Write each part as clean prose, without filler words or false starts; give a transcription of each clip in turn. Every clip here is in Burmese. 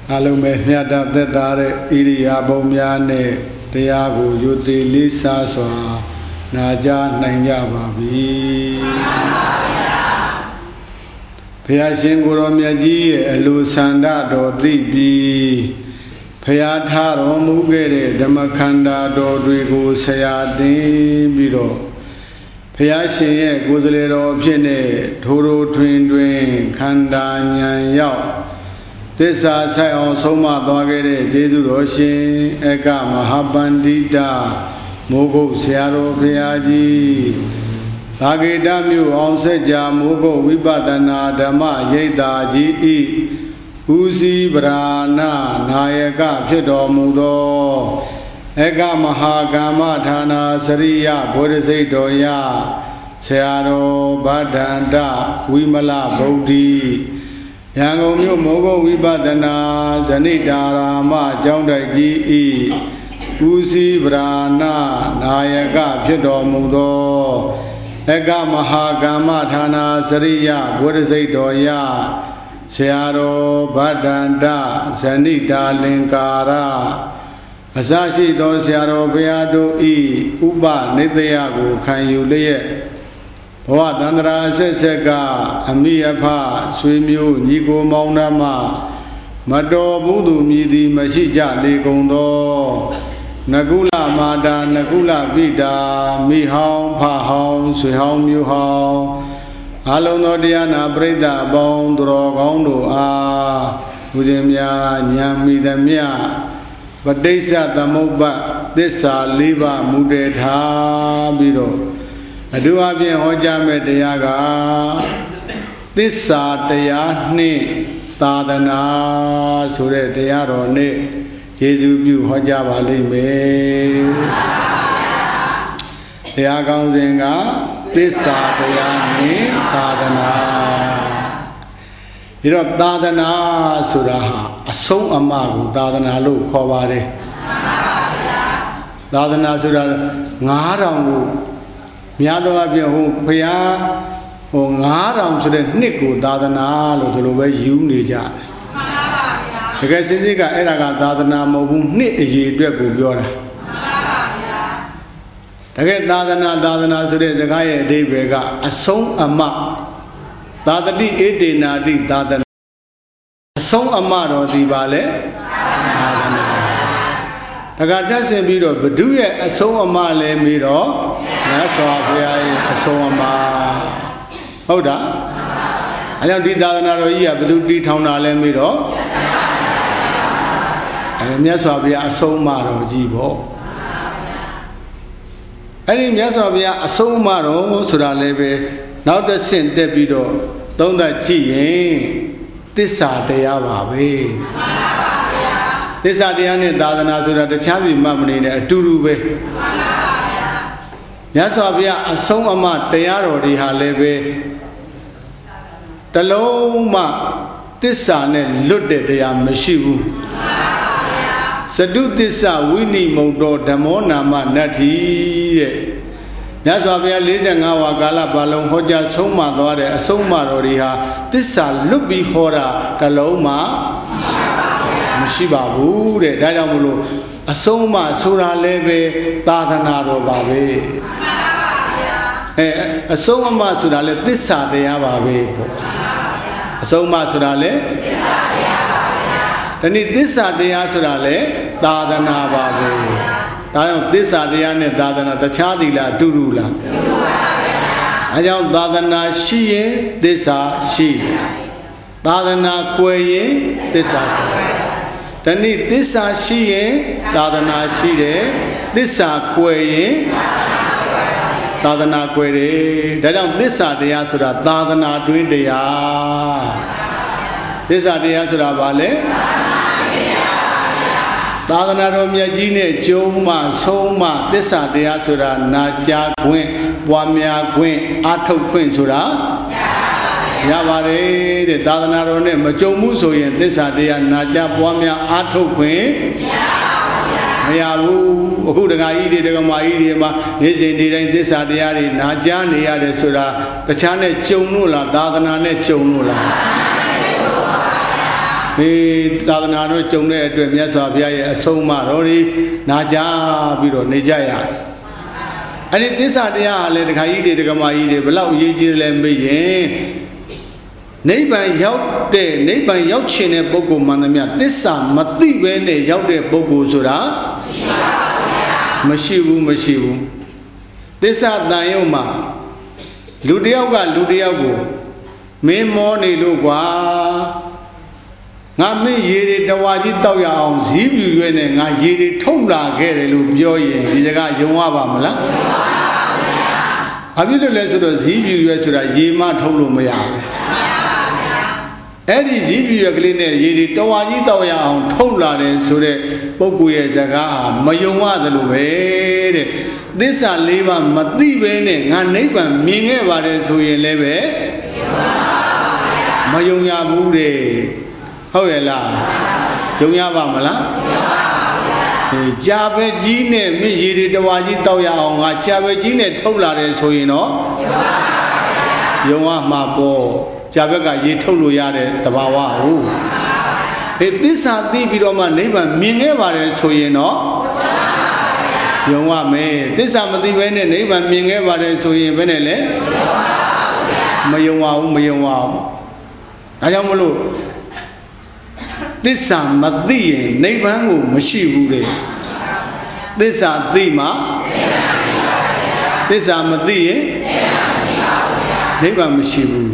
အားလုံးပဲမြတ်တာသက်သာတဲ့ဣရိယာပုများနဲ့တရားကိုယုတိလေးစားစွာနာကြားနိုင်ကြပါပြီဘုရားရှင်ကိုရောမြတ်ကြီးရဲ့အလိုဆန္ဒတော်သိပြီးဘုရားထားတော်မူခဲ့တဲ့ဓမ္မခန္ဓာတော်တွေကိုဆရာတင်ပြီးတော့ဘုရားရှင်ရဲ့ကိုယ်စလေတော်ဖြစ်နေထိုးထိုးထွင်းထွင်းခန္ဓာဉာဏ်ရောက်သစ္စာဆိုင်အောင်ဆုံးမသွားခဲ့တဲ့ကျေးဇူးတော်ရှင်အကမဟာပန္တိတာမိုးကုတ်ဆရာတော်ဘုရားကြီးဘာဂေတမြို့အောင်စက်ကြာမိုးကုတ်ဝိပဿနာဓမ္မရိပ်သာကြီးဤဦးစီးပရာဏနာယကဖြစ်တော်မူသောအကမဟာကာမဌာနာစရိယဘုရားစိတ်တော်ရဆရာတော်ဗဒ္ဒန္တဝိမလဗုဒ္ဓီရန်ကုန်မြို့မိုးကုတ်ဝိပဿနာဇဏိတာရာမကျောင်းတိုက်ကြီးဤဦးစီးပရာဏနာယကဖြစ်တော်မူသောအကမဟာကာမဌာနာစရိယဘုရားစိတ်တော်ရဆရာတော်ဗဒ္ဒန္တဇဏိတာလင်္ကာရအစရှိသောဆရာတော်ဘုရားတို့ဤဥပနိတယကိုခံယူလျက်ဘဝတန္တရာအဆက်ဆက်ကအမိအဖဆွေမျိုးညီကိုမောင်နှမမတော်ဘူးသူမြည်သည်မရှိကြလေကုန်သောနကုလမာတာနကုလပိတာမိဟောင်းဖဟောင်းဆွေဟောင်းမျိုးဟောင်းအလုံးသောတရားနာပရိသတ်အပေါင်းသူတော်ကောင်းတို့အားဦးဇင်းများဉာဏ်မိသမျှပဋိစ္စသမုပ္ပါသစ္စာ၄ပါးမူတည်ထားပြီးတော့အထူးအဖြင့်ဟောကြားမဲ့တရားကသစ္စာတရားနှင့်သာသနာဆိုတဲ့တရားတော်နဲ့ကျေးဇူးပြုဟောကြားပါလိမ့်မယ်တရားကောင်းစဉ်ကသစ္စာတရားနှင့်သာသနာဒီတော့သာသနာဆိုတာဟာအဆုံးအမကိုသာသနာလို့ခေါ်ပါတယ်သာသနာဆိုတာ9000ကိုများသောအားဖြင့်ဟိုဘုရားဟို9000ဆိုတဲ့နှစ်ကိုသာသနာလို့ဒီလိုပဲယူနေကြတယ်မှန်ပါပါဗျာတကယ်စင်စစ်ကအဲ့ဒါကသာသနာမဟုတ်ဘူးနှစ်အရေအတွက်ကိုပြောတာမှန်ပါပါဗျာတကယ်သာသနာဆိုတဲ့စကားရဲ့အဓိပ္ပာယ်ကအဆုံးအမသာတတိဧတေနာတိသာသနာအဆုံးအမတော်ဒီပါလေသာသနာတကတက်ဆင်ပြီးတော့ဘုဒ္ဓရဲ့အဆုံးအမလဲပြီးတော့မြတ်စွာဘုရားရဲ့အဆုံးအမဟုတ်တာအဲကြောင့်ဒီသာသနာတော်ကြီးကဘယ်သူတီထောင်တာလဲပြီးတော့မြတ်စွာဘုရားအဆုံးအမတော်ကြီးပေါ့အဲ့ဒီမြတ်စွာဘုရားအဆုံးအမတော်ဆိုတာလည်းပဲနောက်တစ်ဆင့်တက်ပြီးတော့သုံးသပ်ကြည့်ရင်သစ္စာတရားပါပဲသစ္စာတရားနဲ့သာသနာဆိုတာတခြားစီမှမနေနဲ့အတူတူပဲမြတ်စွာဘုရားအဆုံးအမတရားတော်တွေဟာလည်းပဲတလုံးမှသစ္စာနဲ့လွတ်တဲ့တရားမရှိဘူးစတုသစ္စာဝိနိမုတ်တော်ဓမ္မောနာမနတ္ထိတဲ့မြတ်စွာဘုရား45ဝါကာလပါလုံးဟောကြားဆုံးမသွားတဲ့အဆုံးအမတော်တွေဟာသစ္စာလွတ်ပြီးဟောတာတလုံးမှမရှိပါဘူးတဲ့ဒါကြောင့်မလို့အဆုံးအမဆိုတာလည်းပဲသာသနာတော်ပါပဲအဆုံးအမဆိုတာလည်းသစ္စာတရားပါပဲပေါ့အဆုံးအမဆိုတာလည်းသစ္စာတရားပါဗျာဒီနေ့သစ္စာတရားဆိုတာလည်းသာသနာပါပဲဒါကြောင့်သစ္စာတရားနဲ့သာသနာတခြားသီလားအတူတူလားအတူတူပါဗျာအဲကြောင့်သာသနာရှိရင်သစ္စာရှိသာသနာကွယ်ရင်သစ္စာကွယ်ဒီနေ့သစ္စာရှိရင်သာသနာရှိတယ်သစ္စာကွယ်ရင်သာသနာကွယ်တယ်ဒါကြောင့်သစ္စာတရားဆိုတာသာသနာတွင်းတရားသစ္စာတရားဆိုတာဘာလဲသာသနာတော်မြတ်ကြီးနဲ့ကျုံးမှဆုံးမသစ္စာတရားဆိုတာနာကြားခွင့်ပွားများခွင့်အာထုတ်ခွင့်ဆိုတာရပါတယ်တဲ့သာသနာတော်နဲ့မကြုံဘူးဆိုရင်သစ္စာတရားနာကြားပွားများအာထုတ်ခွင့်မရဘူးအခုဒကာကြီးတွေဒကာမကြီးတွေမှာနေ့စဉ်ဒီတိုင်းသစ္စာတရားတွေနာကြားနေရတယ်ဆိုတာတခြားနဲ့ကြုံလို့လားသာသနာနဲ့ကြုံလို့လားဟသာသနာတော်ကျုံတဲ့အတွက်မြတ်စွာဘုရားရဲ့အဆုံးအမတော်ဒီနာကြပြီးတော့နေကြရတယ်အဲ့ဒီသစ္စာတရားဟာလေတခါကြီးတွေတက္ကမကြီးတွေဘလောက်အရေးကြီးလဲမေးရင်နိဗ္ဗာန်ရောက်တဲ့နိဗ္ဗာန်ရောက်ခြင်းတဲ့ပုဂ္ဂိုလ်မှန်သမျှသစ္စာမသိဘဲနဲ့ရောက်တဲ့ပုဂ္ဂိုလ်ဆိုတာမရှိဘူးသစ္စာတန်ရုံမှာလူတယောက်ကလူတယောက်ကိုမင်းမောနေလို့ကွာငါမင်းရေတွေတဝါကြီးတောက်ရအောင်ဇီးပြူရွဲနဲ့ငါရေတွေထုတ်လာခဲ့တယ်လို့ပြောရင်ဒီစကားယုံရပါမလားအပြည့်လို့လဲဆိုတော့ဇီးပြူရွဲဆိုတာရေမထုတ်လို့မရဘူးအဲ့ဒီဇီးပြူရွက်ကလေးနဲ့ရေတွေတဝါကြီးတောက်ရအောင်ထုတ်လာတယ်ဆိုတဲ့ပုဂ္ဂိုလ်ရဲ့စကားဟာမယုံရတယ်လို့ပဲတဲ့သစ္စာ၄ပါးမသိဘဲနဲ့ငါနိဗ္ဗာန်မြင်ခဲ့ပါတယ်ဆိုရင်လည်းပဲမယုံရဘူးတဲ့ဟုတ်ရဲ့လားယုံရပါမလားကြာပဲကြီးနဲ့မြင့်ရည်တွေတဝါကြီးတောက်ရအောင်ငါကြာပဲကြီးနဲ့ထုတ်လာတယ်ဆိုရင်တော့ယုံရမှာပေါ့ကြာဘက်ကရေထုတ်လို့ရတဲ့တဘာဝဟုတ်သစ္စာသိပြီးတော့မှနိဗ္ဗာန်မြင်ခဲ့ပါတယ်ဆိုရင်တော့ယုံရမယ်သစ္စာမသိဘဲနဲ့နိဗ္ဗာန်မြင်ခဲ့ပါတယ်ဆိုရင်ဘယ်နဲ့လဲမယုံပါဘူးဒါကြောင့်မလို့သစ္စာမသိရင်နိဗ္ဗာန်ကိုမရှိဘူးလေသစ္စာသိမှသစ္စာမသိရင်နိဗ္ဗာန်မရှိဘူး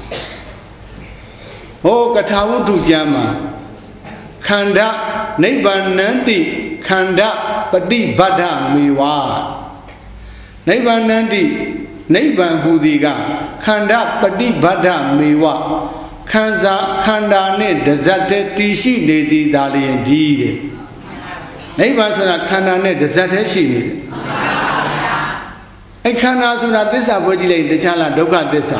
ဟောကထာဝတ္ထုကျမ်းမှာခန္ဓာနိဗ္ဗာန်နန္တိခန္ဓာပฏิဘဒ္ဓမေဝနိဗ္ဗာန်နန္တိနိဗ္ဗာန်ဟူသည်ကခန္ဓာပฏิဘဒ္ဓမေဝခန္ဓာနဲ့တဇတ်တည်းတည်ရှိနေသည်ဒါလျင်ဒီတဲ့နိဗ္ဗာန်ဆိုတာခန္ဓာနဲ့တဇတ်တည်းရှိနေတယ်အဲ့ခန္ဓာဆိုတာသစ္စာဘွဲကြည့်လိုက်တခြားလားဒုက္ခသစ္စာ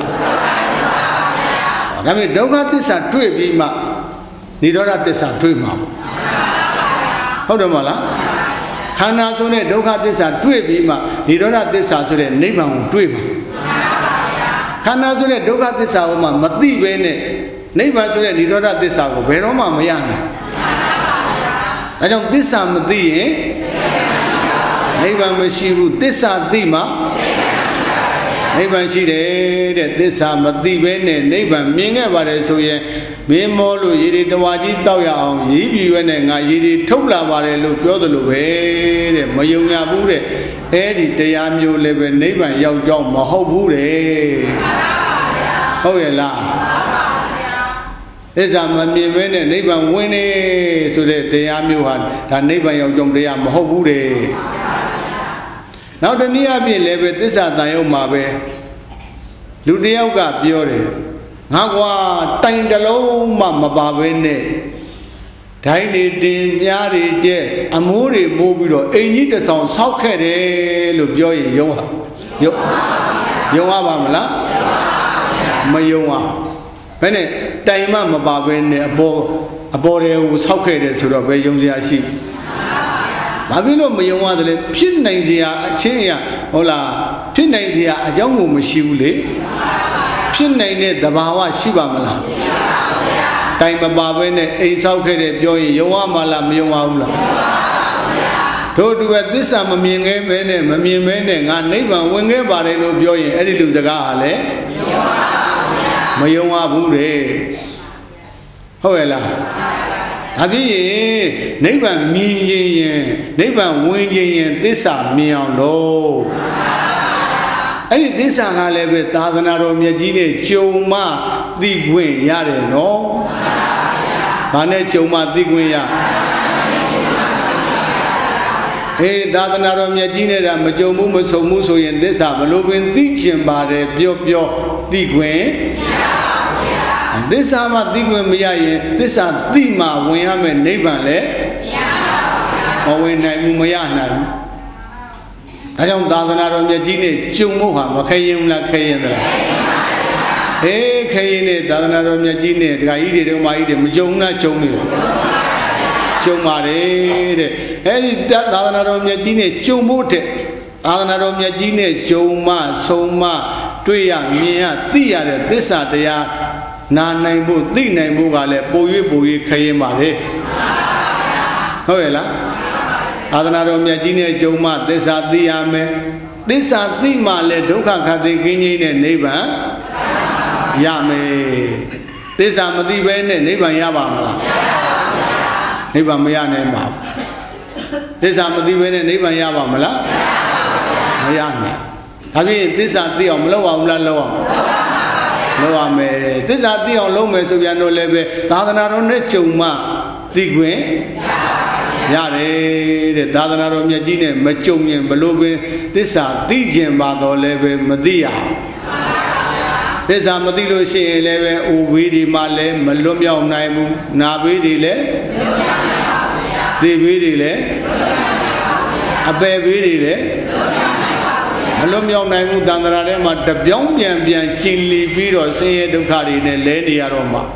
ဒါပေမဲ့ဒုက္ခသစ္စာတွေ့ပြီးမှនិရောဓသစ္စာတွေ့မှာဟုတ်တယ်မဟုတ်လားခန္ဓာဆိုတဲ့ဒုက္ခသစ္စာတွေ့ပြီးမှនិရောဓသစ္စာဆိုတဲ့နိဗ္ဗာန်ကိုတွေ့မှာခန္ဓာဆိုတဲ့ဒုက္ခသစ္စာကိုမှမသိဘဲနဲ့နိဗ္ဗာန်ဆိုတဲ့និရောဓသစ္စာကိုဘယ်တော့မှမရနိုင်ဒါကြောင့်သစ္စာမသိရင်နိဗ္ဗာန်မရှိဘူးသစ္စာသိမှနိဗ္ဗာန်ရှိတယ်တဲ့သစ္စာမသိဘဲနဲ့နိဗ္ဗာန်မြင်ခဲ့ပါတယ်ဆိုရင်မင်းမောလို့ရေတွေတဝါကြီးတောက်ရအောင်ရည်ပြည့်ရွက်နဲ့ငါရေတွေထုတ်လာပါတယ်လို့ပြောသလိုပဲတဲ့မယုံညာဘူးတဲ့အဲ့ဒီတရားမျိုးလည်းပဲနိဗ္ဗာန်ရောက်ကြောင်းမဟုတ်ဘူးတဲ့ဟုတ်ရဲ့လားသစ္စာမမြင်ဘဲနဲ့နိဗ္ဗာန်ဝင်နေဆိုတဲ့တရားမျိုးဟာဒါနိဗ္ဗာန်ရောက်ကြောင်းတရားမဟုတ်ဘူးတဲ့နောက်တနည်းအားဖြင့်လည်းပဲသစ္စာတန်ရုံမှာပဲလူတယောက်ကပြောတယ်ငါကွာတိုင်တလုံးမှမပါဘဲနဲ့ဒိုင်းနေတင်မြားတွေကျက်အမိုးတွေမိုးပြီးတော့အိမ်ကြီးတစ်ဆောင်ဆောက်ခဲ့တယ်လို့ပြောရင်ယုံရပါမလားမယုံပါဘယ်နဲ့တိုင်မှမပါဘဲနဲ့အပေါ်တွေကိုဆောက်ခဲ့တယ်ဆိုတော့ဘယ်ယုံစရာရှိဘာဖြစ်လို့မယုံရတယ်လဲဖြစ်နိုင်စရာအချင်းရဟုတ်လားဖြစ်နိုင်စရာအကြောင်းကိုမရှိဘူးလေဖြစ်နိုင်တဲ့သဘာဝရှိပါမလားတိုင်မပါဘဲနဲ့အိမ်ဆောက်ခဲ့တယ်ပြောရင်ယုံရမှာလားမယုံပါဘူးလားတို့တူပဲသစ္စာမမြင်ခဲ့ဘဲနဲ့မမြင်ဘဲနဲ့ငါနိဗ္ဗာန်ဝင်ခဲ့ပါတယ်လို့ပြောရင်အဲ့ဒီလူစကားဟာလေမယုံပါဘူးတဲ့ဟုတ်ရဲ့လားဒါဖြစ်ရင်နိဗ္ဗာန်မြင်ရင်နိဗ္ဗာန်ဝင်ရင်သစ္စာမြင်အောင်လို့အဲ့ဒီသစ္စာကလည်းပဲသာသနာတော်မြတ်ကြီးနဲ့ကြုံမှသိခွင့်ရတယ်နော်ဘာနဲ့ကြုံမှသိခွင့်ရသာသနာတော်မြတ်ကြီးနဲ့ဒါမကြုံဘူးမဆုံဘူးဆိုရင်သစ္စာဘလို့ပင်သိကျင်ပါတယ်ပြောသိခွင့်သစ္စာမှသိခွင့်မရရင်သစ္စာသိမှဝင်ရမယ်နိဗ္ဗာန်လည်းမဝင်နိုင်ဘူးမရနိုင်ဘူးဒါကြောင့်သာသနာတော်မြတ်ကြီးနဲ့ကြုံဖို့ဟာမခဲရင်လားခဲရင်သလားခဲရင်နဲ့သာသနာတော်မြတ်ကြီးနဲ့ဒကာကြီးတွေဒကာမကြီးတွေမကြုံလားကြုံနေတယ်ကြုံပါတယ်တဲ့အဲ့ဒီသာသနာတော်မြတ်ကြီးနဲ့ကြုံဖို့တဲ့သာသနာတော်မြတ်ကြီးနဲ့ကြုံမှဆုံးမတွေ့ရမြင်ရသိရတဲ့သစ္စာတရားနာနိုင်ဖို့သိနိုင်ဖို့ကလည်းပို၍ခရင်ပါလေဟုတ်ရဲ့လားသာသနာတော်မြတ်ကြီးနဲ့ကြုံမှသစ္စာသိရမယ်သစ္စာသိမှလည်းဒုက္ခခတ်သိကင်းကြီးနဲ့နိဗ္ဗာန်ရမယ်သစ္စာမသိဘဲနဲ့နိဗ္ဗာန်ရပါမလားနိဗ္ဗာန်မရနိုင်ပါဘူးသစ္စာမသိဘဲနဲ့နိဗ္ဗာန်ရပါမလားမရနိုင်ဒါဖြင့်သစ္စာသိအောင်မလုပ်အောင်လားလုပ်အောင်လုပ်ရမယ်သစ္စာသိအောင်လုပ်မယ်ဆိုပြန်တော့လည်းပဲသာသနာတော်နဲ့ကြုံမှသိခွင့်ရတယ်တဲ့သာသနာတော်မြတ်ကြီးနဲ့မကြုံရင်ဘလို့ပင်သစ္စာသိခြင်းပါတော့လည်းပဲမသိရသစ္စာမသိလို့ရှိရင်လည်းပဲအိုဝေးဒီမှလည်းမလွတ်မြောက်နိုင်ဘူးနာဘေးတွေလည်းသိဘေးတွေလည်းအပယ်ဘေးတွေလည်းမလွတ်မြောက်နိုင်ဘူးတန်ត្រာထဲမှာတပြောင်းပြန်ကျင်လီပြီးတော့ဆင်းရဲဒုက္ခတွေနဲ့လဲနေရတော့မှာ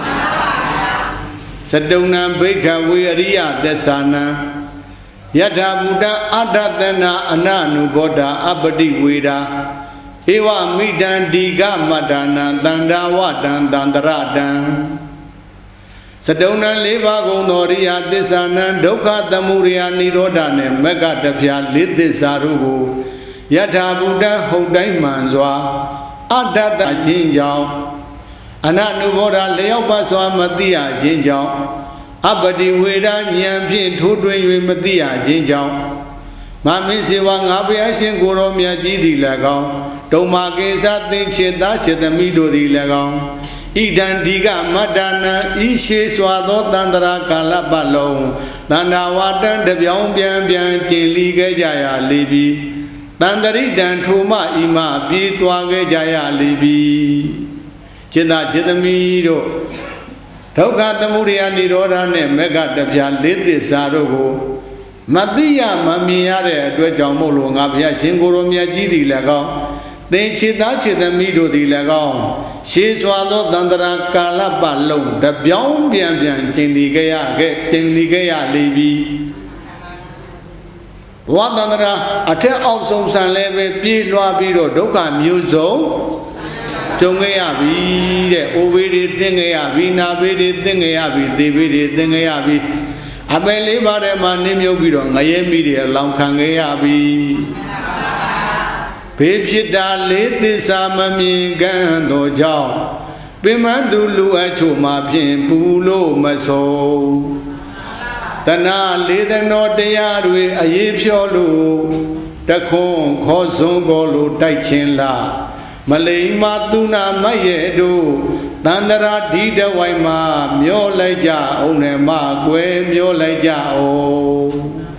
သတုံနံဘိက္ခဝေအရိယသစ္စာနံယထာဘူတံအတ္တသနာအနနုဘောဓာအပတိဝေဒာဧဝမိတံဒီကမတ္တနံတန္တာဝတံတန္တရတံသတုံနံ၄ပါးကုန်သောရိယသစ္စာနံဒုက္ခသမုဒယနိရောဓနှင့်မဂ္ဂတဖျာ၄သစ္စာတို့ကိုယထာဘူတံဟုတ်တိုင်းမှန်စွာအတ္တတခြင်းကြောင့်အနနုဘောဓာလျောက်ပါစွာမသိရခြင်းကြောင့်အပတိဝေဒဉာဏ်ဖြင့်ထိုးထွင်း၍မသိရခြင်းကြောင့်မမင်းစေဝါငါဘုရားရှင်ကိုယ်တော်မြတ်ကြီးသည်၎င်းဒုံမာကိစ္စသင်္ချေသားချေသမီးတို့သည်၎င်းဣဒံဒီကမတ္တနာဤရှိစွာသောတန္တရာကာလပတ်လုံးတဏ္ဍဝတ္တံတပြောင်းပြန်ကျင်လီခဲ့ကြရလေပြီတန္တရိတံထိုမှဤမှပြေးသွားခဲ့ကြရလေပြီจิตจิตသမီးတို့ဒုက္ခသမုဒယနိရောဓနဲ့မဂ္ဂတပြာ၄သစ္စာတို့ကိုမသိရမမြင်ရတဲ့အတွက်ကြောင့်မို့လို့ငါဘုရားရှင်ကိုယ်တော်မြတ်ကြီးသည်လည်းကောင်းသင်္ချေသားချေသမီးတို့သည်လည်းကောင်းရှေးစွာသောတန္တရာကာလပတ်လုံးတပြောင်းပြန်ကျင်လီခဲ့ရလေပြီဝတ္တန္တရာအထက်အောက်ဆုံးဆံလည်းပဲပြေးလွှားပြီးတော့ဒုက္ခမျိုးစုံကြုံခဲ့ရပြီတဲ့အိုဘေးတွေသင်ခဲ့ရပြီနာဘေးတွေသင်ခဲ့ရပြီသေဘေးတွေသင်ခဲ့ရပြီအပယ်လေးပါးထဲမှာနင်းမြုပ်ပြီးတော့ငရဲမိတွေအလောင်းခံခဲ့ရပြီဘေးဖြစ်တာလေးသစ္စာမမြင်ကန်သောကြောင့်ပင်မသူလူအချို့မှာဖြင့်ပူလို့မဆုံးတဏှာလေးသနောတရားတွေအရေးဖြောလို့တခွန်းခေါ်စွန်းကိုလို့တိုက်ခြင်းလားမလိမ္မာသူနာမရဲ့တို့တန္တရာဒီတဝိုင်းမှာမျောလိုက်ကြအောင်နဲ့မကွယ်မျောလိုက်ကြအောင်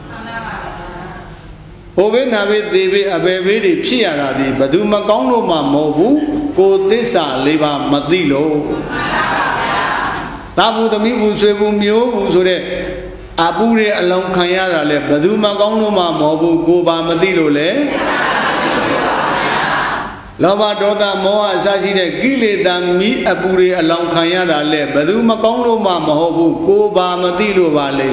ဘိုးဘေးနာဘေးသေဘေးအဘယ်ဘေးတွေဖြစ်ရတာဒီဘယ်သူမကောင်းလို့မှမဟုတ်ဘူးကိုသစ္စာ၄ပါးမသိလို့သာဘူးသမီးဘူးဆွေဘူးမျိုးဘူးဆိုတဲ့အပူတွေအလုံးခံရတာလဲဘယ်သူမကောင်းလို့မှမဟုတ်ဘူးကိုပါမသိလို့လေလောဘဒေါသမောဟအစရှိတဲ့ကိလေသာမိအပူတွေအလောင်းခံရတာလဲဘယ်သူမကောင်းလို့မှမဟုတ်ဘူးကိုပါမသိလို့ပါလေ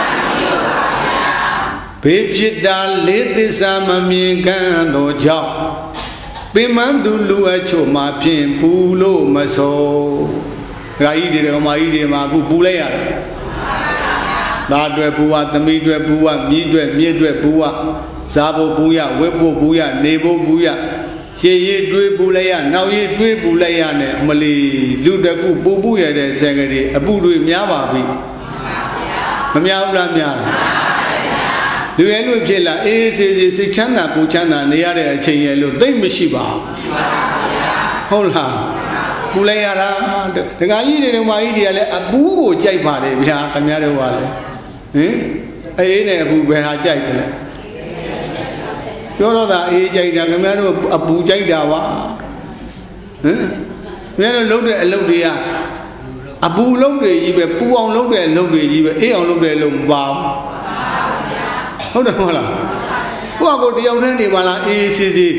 ဘေးဖြစ်တာလေးသစ္စာမမြင်ကန်သောကြောင့်ပင်မသူလူအချို့မှာဖြင့်ပူလို့မဆုံးဂါကြီးတွေဓမ္မကြီးတွေမှာအခုပူလိုက်ရတယ်သားတွေပူဝသမီးတွေပူဝမြည်တွေမြစ်တွေပူဝစားဖို့ပူရဝတ်ဖို့ပူရနေဖို့ပူရရှေ့ရည်တွေးပူလိုက်ရနောက်ရည်တွေးပူလိုက်ရနဲ့အမလီလူတကူပူရတဲ့ဆယ်ကလေးအပူတွေများပါပြီမများဘူးလားများလူရဲလူဖြစ်လာအေးစေစိတ်ချမ်းသာပူချမ်းသာနေရတဲ့အချိန်ရဲ့လို့သိမ့်မရှိပါဘူးဟုတ်လားပူလိုက်ရတာဒကာကြီးတွေဓမ္မကြီးတွေကလည်းအပူကိုကြိုက်ပါတယ်ဗျာခင်ဗျားတို့ကလည်းဟင်အေးနဲ့အပူဘယ်ဟာကြိုက်တယ်လဲပြောတော့တာအေးကြိုက်တာခင်ဗျားတို့အပူကြိုက်တာပါဟင်ခင်ဗျားတို့လုပ်တဲ့အလုပ်တွေကအပူလုပ်တွေကြီးပဲပူအောင်လုပ်တဲ့အလုပ်တွေကြီးပဲအေးအောင်လုပ်တဲ့အလုပ်မပါဘူးဟုတ်တယ်မဟုတ်လားကိုယ့်ကိုတယောက်တည်းနေပါလားအေးစီစီ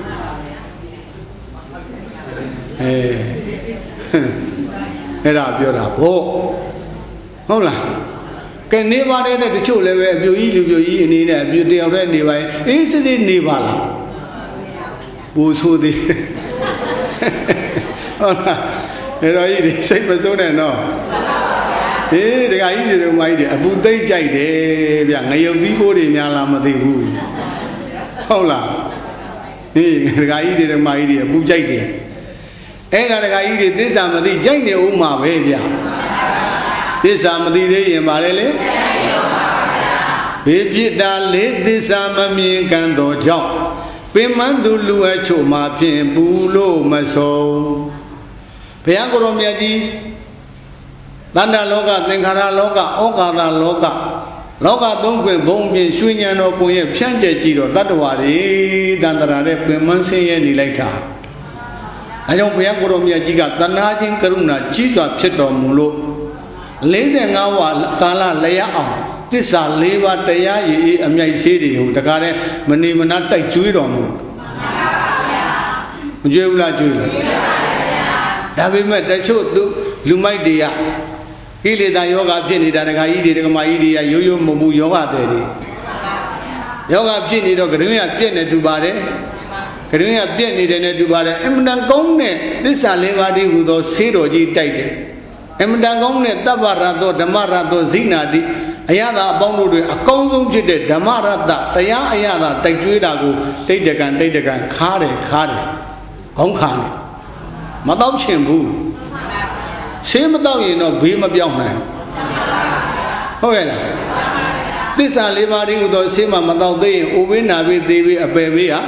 အဲ့ဒါပြောတာဗောဟုတ်လားကဲနေပါတယ်တဲ့တချို့လည်းပဲအပြိုကြီးလူပြိုကြီးအနေနဲ့အပြိုတယောက်တည်းနေပါရင်အေးစစ်စစ်နေပါလားပူဆိုသေးဟုတ်လားအဲ့တော့ဤစိတ်မစိုးနဲ့နော်တခါကြီးတွေမိုင်းတယ်အပူသိမ့်ကြိုက်တယ်ဗျငရုတ်သီးပိုးတွေများလားမသိဘူးဟုတ်လားတခါကြီးတွေမိုင်းတယ်အပူကြိုက်တယ်အဲ့ဒါတခါကြီးတွေသစ္စာမသိကြိုက်နေဦးမှာပဲဗျသစ္စာမသိသေးရင်ပါလေဘေးပြစ်တာလေးသစ္စာမမြင်ကန်သောကြောင့်ပင်မသူလူအချို့မှာဖြင့်ပူလို့မဆုံးဘုရားကိုယ်တော်မြတ်ကြီးတဏ္ဍလောကသင်္ခါရလောကဩကာသလောကလောကသုံးခွင်ဘုံပြင်ရွှေဉဏ်တော်ကိုရဲ့ဖြန့်ကျက်ကြည့်တော့တတ္တဝါတွေတန်တရာတဲ့ပင်မဆင်းရဲနေလိုက်တာအဲကြောင့်ဘုရားကိုယ်တော်မြတ်ကြီးကတဏှာချင်းကရုဏာကြီးစွာဖြစ်တော်မူလို့45ဝါကာလလျက်အောင်သစ္စာ၄ပါးတရားရည်အမြိုက်ဆေးတွေဟိုတကားတဲ့မနေမနာတိုက်ကျွေးတော်မူမကျွေးဘူးလားကျွေးလားဒါပေမဲ့တချို့သူလူမိုက်တွေကကိလေသာယောဂဖြစ်နေတာတခါကြီးတွေတက္ကမကြီးတွေကရိုးရိုးမမှုယောဂတဲ့တွေယောဂဖြစ်နေတော့ကတွင်ရပြည့်နေတူပါတယ်ကတွင်ရပြည့်နေတယ်နဲ့တူပါတယ်အမှန်တန်ကောင်းတဲ့သစ္စာ၄ပါးတည်းဟူသောဆေးတော်ကြီးတိုက်တယ်အမှန်တန်ကောင်းတဲ့တပ္ပရသောဓမ္မရသောဇိနာတိအရသာအပေါင်းတို့တွင်အကောင်းဆုံးဖြစ်တဲ့ဓမ္မရတတရားအရသာတိုက်ကျွေးတာကိုတိတ်တကန်ခါတယ်ခေါင်းခါတယ်မတော့ချင်ဘူးဆေးမတော့ရင်တော့ဘေးမပြောင်းနိုင်ဟုတ်ရဲ့လားသစ္စာ၄ပါးတည်းဟူသောဆေးမှမတော့သေးရင်အိုဘေးနာဘေးသေးဘေးအပယ်ဘေးဟာ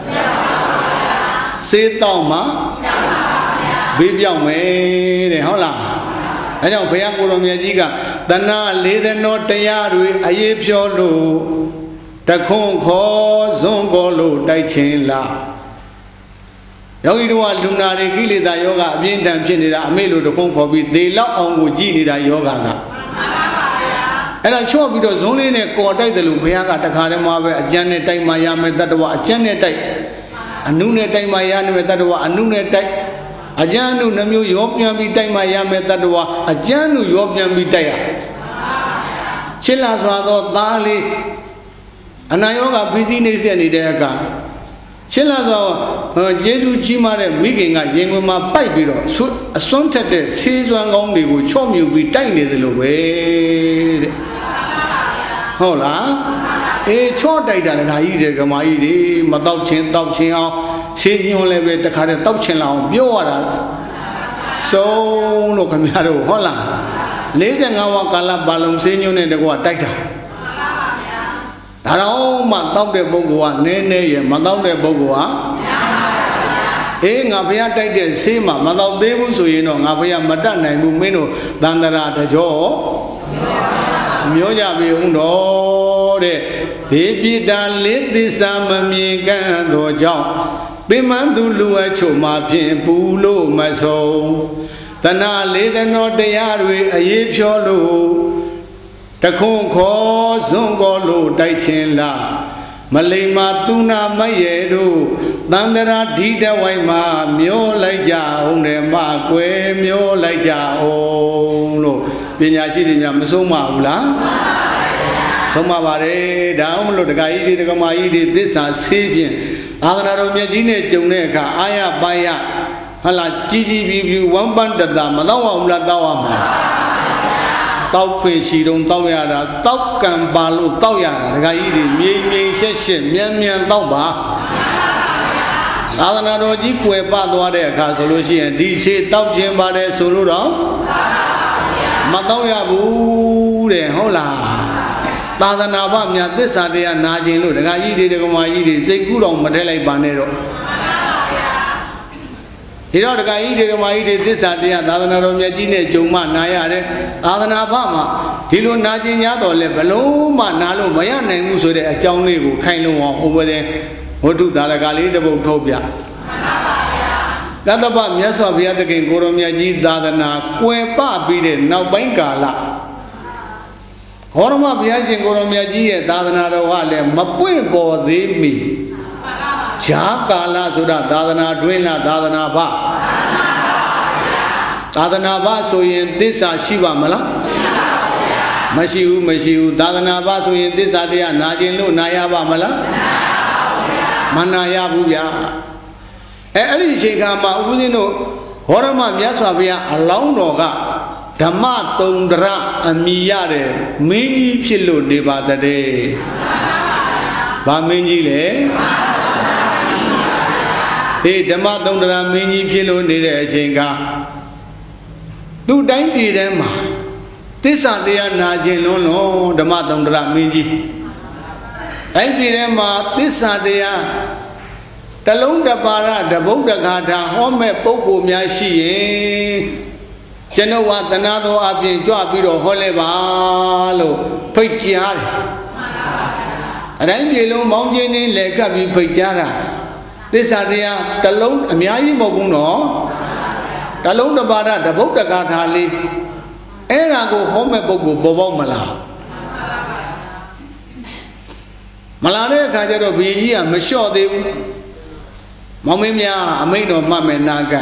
ဆေးတော့မှဘေးပြောင်းမယ်တဲ့ဟုတ်လားအဲကြောင့်ဘုရားကိုယ်တော်မြတ်ကြီးကတဏှာလေးသနောတရားတွေအရေးဖြောလို့တခွန်းခေါ်ဇွန်ခေါ်လို့တိုက်ချင်းလားယောဂီတို့ကလူနာတွေကိလေသာယောဂအပြင်းထန်ဖြစ်နေတာအမေလိုတခွန်းခေါ်ပြီးသေလောက်အောင်ကိုကြည်နေတာယောဂကအဲ့ဒါချော့ပြီးတော့ဇွန်လေးနဲ့ကော်တိုက်တယ်လို့ဘုရားကတခါတည်းမှာပဲအကျမ်းနဲ့တိုက်မှရမယ်တတ္တဝအကျမ်းနဲ့တိုက်အနုနဲ့တိုက်မှရမယ်တတ္တဝအနုနဲ့တိုက်အကျမ်းနုနှမျိုးရောပြန်ပြီးတိုက်မှရမယ်တတ္တဝအကျမ်းနုရောပြန်ပြီးတိုက်ရချစ်လာစွာသောသားလေးအနာယောဂပြီးစီးနေဆက်နေတဲ့အခါချစ်လာစွာကျေးဇူးကြီးမားတဲ့မိခင်ကရင်ခွင်မှာပိုက်ပြီးတော့အစွန်းထက်တဲ့ဆေးစွမ်းကောင်းတွေကိုချော့မြူပြီးတိုက်နေတယ်လို့ပဲတဲ့ဟုတ်လားချော့တိုက်တာလည်းဒါကြီးတယ်ကမာကြီးတွေမတောက်ချင်းတောက်ချင်းအောင်ဆေးညွှန်းလည်းပဲတခါတည်းတောက်ချင်းလာအောင်ပြောရတာဆုံးလို့ခင်ဗျားတို့ဟုတ်လား45ဝါကာလပါလုံးဆေးညွှန်းတဲ့ကွာတိုက်တာဒါတော့မှတောက်တဲ့ပုဂ္ဂိုလ်ကနည်းနည်းရမတောက်တဲ့ပုဂ္ဂိုလ်ကငါဘုရားတိုက်တဲ့ဆေးမှမတောက်သေးဘူးဆိုရင်တော့ငါဘုရားမတတ်နိုင်ဘူးမင်းတို့သန္တရာတကြောမျိုးကြပြီဦးတော်တဲ့ဘေးပြစ်တာလေးသစ္စာမမြင်ကန်းသောကြောင့်ပင်မသူလူအချို့မှာဖြင့်ပူလို့မဆုံးတဏှာလေးသနောတရားတွေအရေးဖြောလို့တခွန်းခေါ်ဇွန်ခေါ်လို့တိုက်ချင်းလားမလိမ္မာသူနာမရဲ့တို့သန္တရာဓိတဝိုင်းမှာမျောလိုက်ကြအောင်တယ်မကွယ်မျောလိုက်ကြအောင်လို့ပညာရှိတွေများမဆုံးမဘူးလားဆုံးမပါတယ်ဒါအောင်မလို့တက္ကကြီးတွေတက္ကမကြီးတွေသစ္စာဆေးဖြင့်အာသနာတော်မြတ်ကြီးနဲ့ကြုံတဲ့အခါအာရပါရဟလာကြီးပြူဝမ်းပန်းတတာမတော့အောင်လားတောက်အောင်မှာတောက်ခွင့်ရှိတုံးတောက်ရတာတောက်ကံပါလို့တောက်ရတာတက္ကကြီးတွေမြိန်ရှက်မြန်တောက်ပါသာသနာတော်ကြီးကွယ်ပသွားတဲ့အခါဆိုလို့ရှိရင်ဒီဆေးတောက်ခြင်းပါတယ်ဆိုလို့တော့မတောက်ရဘူးတဲ့ဟုတ်လားသာသနာ့ဘာမြတ်သစ္စာတရားနာခြင်းလို့တက္ကကြီးတွေတက္ကမကြီးတွေစိတ်ကူးတော်မထည့်လိုက်ပါနဲ့တော့ဒီတော့တက္ကကြီးတွေတက္ကမကြီးတွေသစ္စာတရားသာသနာတော်မြတ်ကြီးနဲ့ကြုံမှနာရတယ်သာသနာ့ဘာမှာဒီလိုနာခြင်းများတော့လဲဘလုံးမှနာလို့မရနိုင်ဘူးဆိုတဲ့အကြောင်းလေးကိုခိုင်လုံအောင်ဟောတဲ့ဝတ္ထုသာလကလေးတစ်ပုဒ်ထုတ်ပြတတ္တပမြတ်စွာဘုရားသခင်ကိုရောမြတ်ကြီးသာသနာကွယ်ပပြီးတဲ့နောက်ပိုင်းကာလဂေါရမဘုရားရှင်ကိုရောမြတ်ကြီးရဲ့သာသနာတော်ကလည်းမပွင့်ပေါ်သေးမီဈာကာလဆိုတာသာသနာတွင်လားသာသနာဘသာသနာဘဆိုရင်သစ္စာရှိပါမလားမရှိဘူးသာသနာဘဆိုရင်သစ္စာတရားနာခြင်းလို့နာရပါမလားမနာရဘူးဗျာအဲ့ဒီအချိန်ခါမှာဦးဇင်းတို့ဘောရမမြတ်စွာဘုရားအလောင်းတော်ကဓမ္မတုံဒရအမိရတဲ့မင်းကြီးဖြစ်လို့နေပါတဲ့ဗာမင်းကြီးလေဒီဓမ္မတုံဒရမင်းကြီးဖြစ်လို့နေတဲ့အချိန်ကသူ့တိုင်းပြည်ထဲမှာသစ္စာတရားနာခြင်းလုံးလုံးဓမ္မတုံဒရမင်းကြီးတိုင်းပြည်ထဲမှာသစ္စာတရားတလုံးတပါရတဗုဒ္ဓဂါထာဟောမဲ့ပုဂ္ဂိုလ်များရှိရင်ကျွန်ုပ်ဟာတဏှာသောအပြင်ကြွပြီးတော့ဟောလဲပါလို့ဖိတ်ကြားတယ်အတိုင်းပြည်လုံးမောင်းချင်းနဲ့လက်ခတ်ပြီးဖိတ်ကြားတာသစ္စာတရားတလုံးအများကြီးမဟုတ်ဘူးနော်တလုံးတပါရတဗုဒ္ဓဂါထာလေးအဲ့ဒါကိုဟောမဲ့ပုဂ္ဂိုလ်ပေါ်ပေါက်မလားမလာတဲ့အခါကျတော့ဘုရင်ကြီးကမလျှော့သေးဘူးမောင်မင်းများအမိန့်တော်မှတ်မယ်နာခံ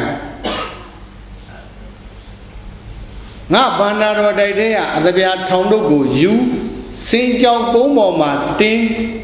ငါဗန္နာတော်တိုက်တဲ့ကအသပြာထောင်တို့ကိုယူစင်ကြောင်ကုန်းပေါ်မှာတင်း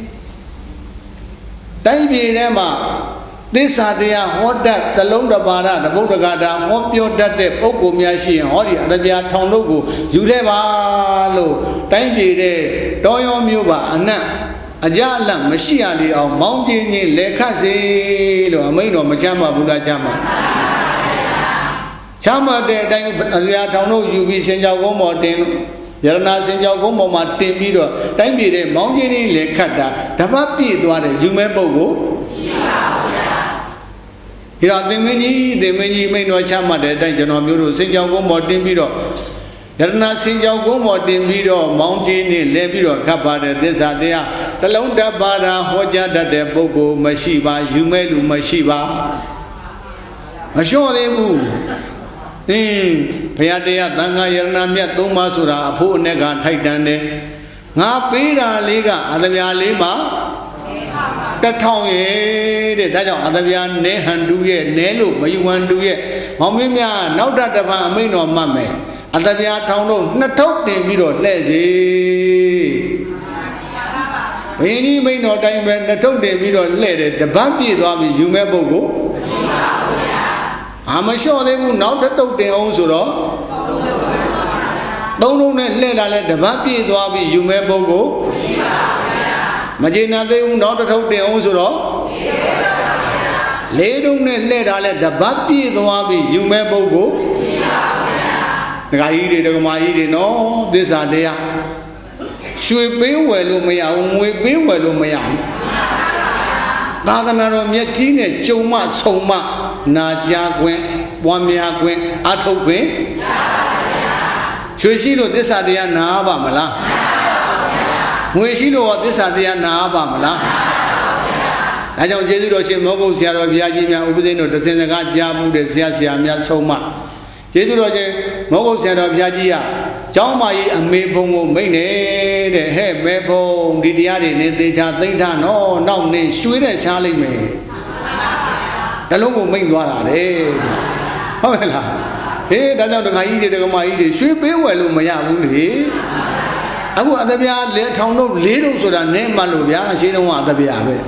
တိုင်းပြည်ထဲမှာသစ္စာတရားဟောတတ်သလုံးတပါရတဗုဒ္ဓဂါထာဟောပြောတတ်တဲ့ပုဂ္ဂိုလ်များရှိရင်ဟောဒီအသပြာထောင်တို့ကိုယူလဲပါလို့တိုင်းပြည်တဲ့တောရောမျိုးပါအနတ်အကြအလတ်မရှိရလေအောင်မောင်းကျင်းချင်းလက်ခတ်စေလို့အမိန့်တော်မချမ်းပါဘူးလားချမ်းပါချမ်းပါတဲ့အတိုင်းအသပြာထောင်တို့ယူပြီးစင်ကြောင်ကုန်းပေါ်တင်လို့ယရနာစင်ကြောင်ကုန်းပေါ်မှာတင်ပြီးတော့တိုင်းပြည်တဲ့မောင်းကျင်းချင်းလက်ခတ်တာဓမ္မပြည့်သွားတဲ့ယူမဲ့ပုဂ္ဂိုလ်ရှိပါဘူးဗျာဒီတော့သင်္မင်းကြီးမိန့်တော်ချမှတ်တဲ့အတိုင်းကျွန်တော်မျိုးတို့စင်ကြောင်ကုန်းပေါ်တင်ပြီးတော့ယရနာစင်ကြောင်ကုန်းပေါ်တင်ပြီးတော့မောင်းကျင်းနဲ့လဲပြီးတော့ခတ်ပါတဲ့သစ္စာတရားတလုံးတပါးတာဟောကြားတတ်တဲ့ပုဂ္ဂိုလ်မရှိပါယူမဲ့လူမရှိပါမလျှော့သေးဘူးဘုရားတရားသံဃာယရနာမြတ်သုံးပါးဆိုတာအဖို့အ ਨੇ ကထိုက်တန်တယ်ငါပေးတာလေးကအသပြာလေးမှာ1000ရဲ့တဲ့ဒါကြောင့်အသပြာနဲဟန်တူရဲ့နဲလို့မယူဟန်တူရဲ့မောင်မင်းများနောက်တပံအမိန့်တော်မှတ်မယ်အသပြာထောင်တို့2000တင်ပြီးတော့လှဲ့စီဘင်းကြီးမိန့်တော်တိုင်းပဲ2000တင်ပြီးတော့လှဲ့တယ်တပတ်ပြည့်သွားပြီယူမဲ့ပုဂ္ဂိုလ်မရှိပါဘူးဗျာအာမလျှော့သေးဘူးနောက်တစ်တုတ်တင်အောင်ဆိုတော့သုံးလုံးနဲ့လှဲ့တာလဲတပတ်ပြည့်သွားပြီယူမဲ့ပုဂ္ဂိုလ်မရှိပါဘူးဗျာမကျေနပ်သေးဘူးနောက်တစ်ထုပ်တင်အောင်ဆိုတော့လေးတုံးနဲ့လှဲ့တာလဲတပတ်ပြည့်သွားပြီယူမဲ့ပုဂ္ဂိုလ်မရှိပါဘူးဗျာဒကာကြီးတွေဒကမာကြီးတွေနော်သစ္စာတရားရွှေပေးဝယ်လို့မရဘူးငွေပေးဝယ်လို့မရဘူးသာသနာတော်မြတ်ကြီးနဲ့ကြုံမဆုံမနာကြားခွင့်ပွားများခွင့်အထုတ်ခွင့်ရပါဗျာရွှေရှိလို့သစ္စာတရားနာပါမလားမပါဘူးဗျာငွေရှိလို့သစ္စာတရားနာပါမလားမပါဘူးဗျာဒါကြောင့်ကျေးဇူးတော်ရှင်မောဂုတ်ဆရာတော်ဘုရားကြီးများဥပဇင်းတို့တစင်စကားကြားမှုတဲ့ဆရာများဆုံးမကျေးဇူးတော်ရှင်မောဂုတ်ဆရာတော်ဘုရားကြီးကကျောင်းမကြီးအမေဘုံကိုမိတ်နေတဲ့ဟဲ့မဲဘုံဒီတရားတွေနဲ့သေချာသိမ့်ထနော်နောက်နေရွှေတဲ့ရှားလိုက်မယ်တလုံးကိုမိတ်သွားတာလေဟုတ်ကဲ့လားဟေးဒါကြောင့်ဒကာကြီးတွေဒကမကြီးတွေရွှေပေးဝယ်လို့မရဘူးလေအခုအသပြာလေထောင်တို့လေးတို့ဆိုတာနဲ့မှလို့ဗျာအရှိတုံးကအသပြာပဲ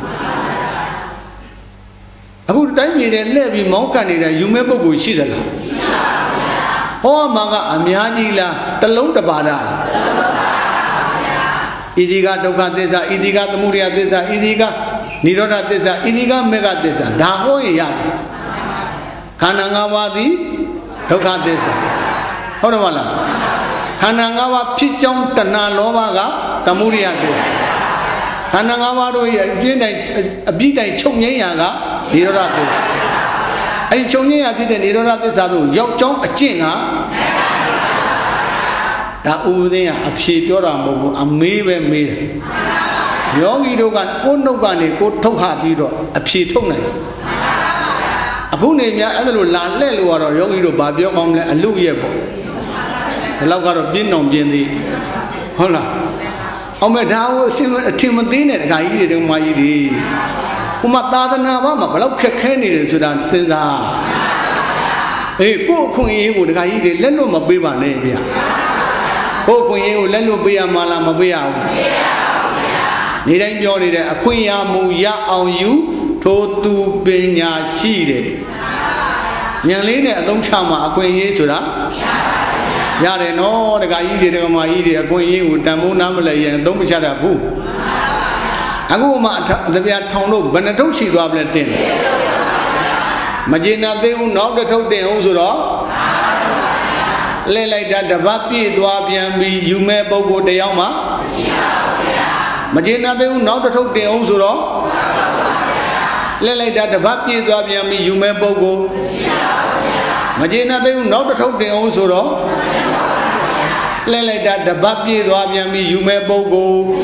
အခုတိုင်းပြည်တွေလှည့်ပြီးမောင်းကန်နေတဲ့ယူမဲ့ပုဂ္ဂိုလ်ရှိသလားရှိပါဘူးဗျာဟောမှာကအများကြီးလားတလုံးတပါဒလားတလုံးတပါဒပါဗျာဣတိကဒုက္ခသစ္စာဣတိကသမုဒယသစ္စာဣတိကနိရောဓသစ္စာဣတိကမေဃသစ္စာဒါဟောရင်ရတယ်ခန္ဓာ၅ပါးသည်ဒုက္ခသစ္စာဟုတ်တယ်မလားခန္ဓာ၅ပါးဖြစ်ကြောင်းတဏှာလောဘကသမုဒယသစ္စာခန္ဓာ၅ပါးတို့ရဲ့အပြည့်တိုင်းအပြည့်တိုင်းချုပ်ငြိမ်းရာကနိရောဓသစ္စာအဲ့ဒီချုပ်ငြိမ်းရာဖြစ်တဲ့နိရောဓသစ္စာတို့ရောက်ကြောင်းအကျင့်ကဒါဥပဒေကအဖြေပြောတာမဟုတ်ဘူးအမေးပဲမေးတယ်ယောဂီတို့ကကိုယ်နှုတ်ကနေကိုယ်ထုတ်ခပြီးတော့အဖြေထုတ်နိုင်အခုနေများအဲ့ဒါလိုလာလှဲ့လို့ကတော့ယောဂီတို့ဘာပြောကောင်းလဲအလူရဲ့ပေါ့ဒီလောက်ကတော့ပြင်းအောင်ပြင်းသေးဟုတ်လားအောင်မဲ့ဒါကိုအထင်မသေးနဲ့ဒကာကြီးတွေဒကာမကြီးတွေဟိုမှာသာသနာ့ဘာမှာဘလောက်ခက်ခဲနေတယ်ဆိုတာစဉ်းစားအေးကို့အခွင့်အရေးကိုဒကာကြီးတွေလက်လွတ်မပေးပါနဲ့ဗျာကို့အခွင့်အရေးကိုလက်လွတ်ပေးရမှာလားမပေးရဘူးမပေးရဘူးဗျာနေတိုင်းပြောနေတဲ့အခွင့်အရေးမူရအောင်ယူထိုသူပညာရှိတယ် Nhà lý này đông cha mà quên gì rồi đó. Nhà này nó để cái gì để mà gì để quên gì của tam muốn nắm lại vậy đông cha đã phu. Aku mà tập nhà thong đâu bên đâu xí đồ lên tiền. Mà chỉ nào tiêu nó để thâu tiền không rồi đó. Lấy lại ra đập bắp bì đoa biển bì dùng mẹ bao gồm để ông mà chỉ nào tiêu nó để thâu tiền không rồi đó. Lấy lại ra đập bắp bì đoa biển bì dùng mẹ bao gồm mà chỉ nào tiêu nó để thâu tiền không rồi đó. Lấy lại ra đập bắp bì đoa biển bì dùng mẹ bao gồm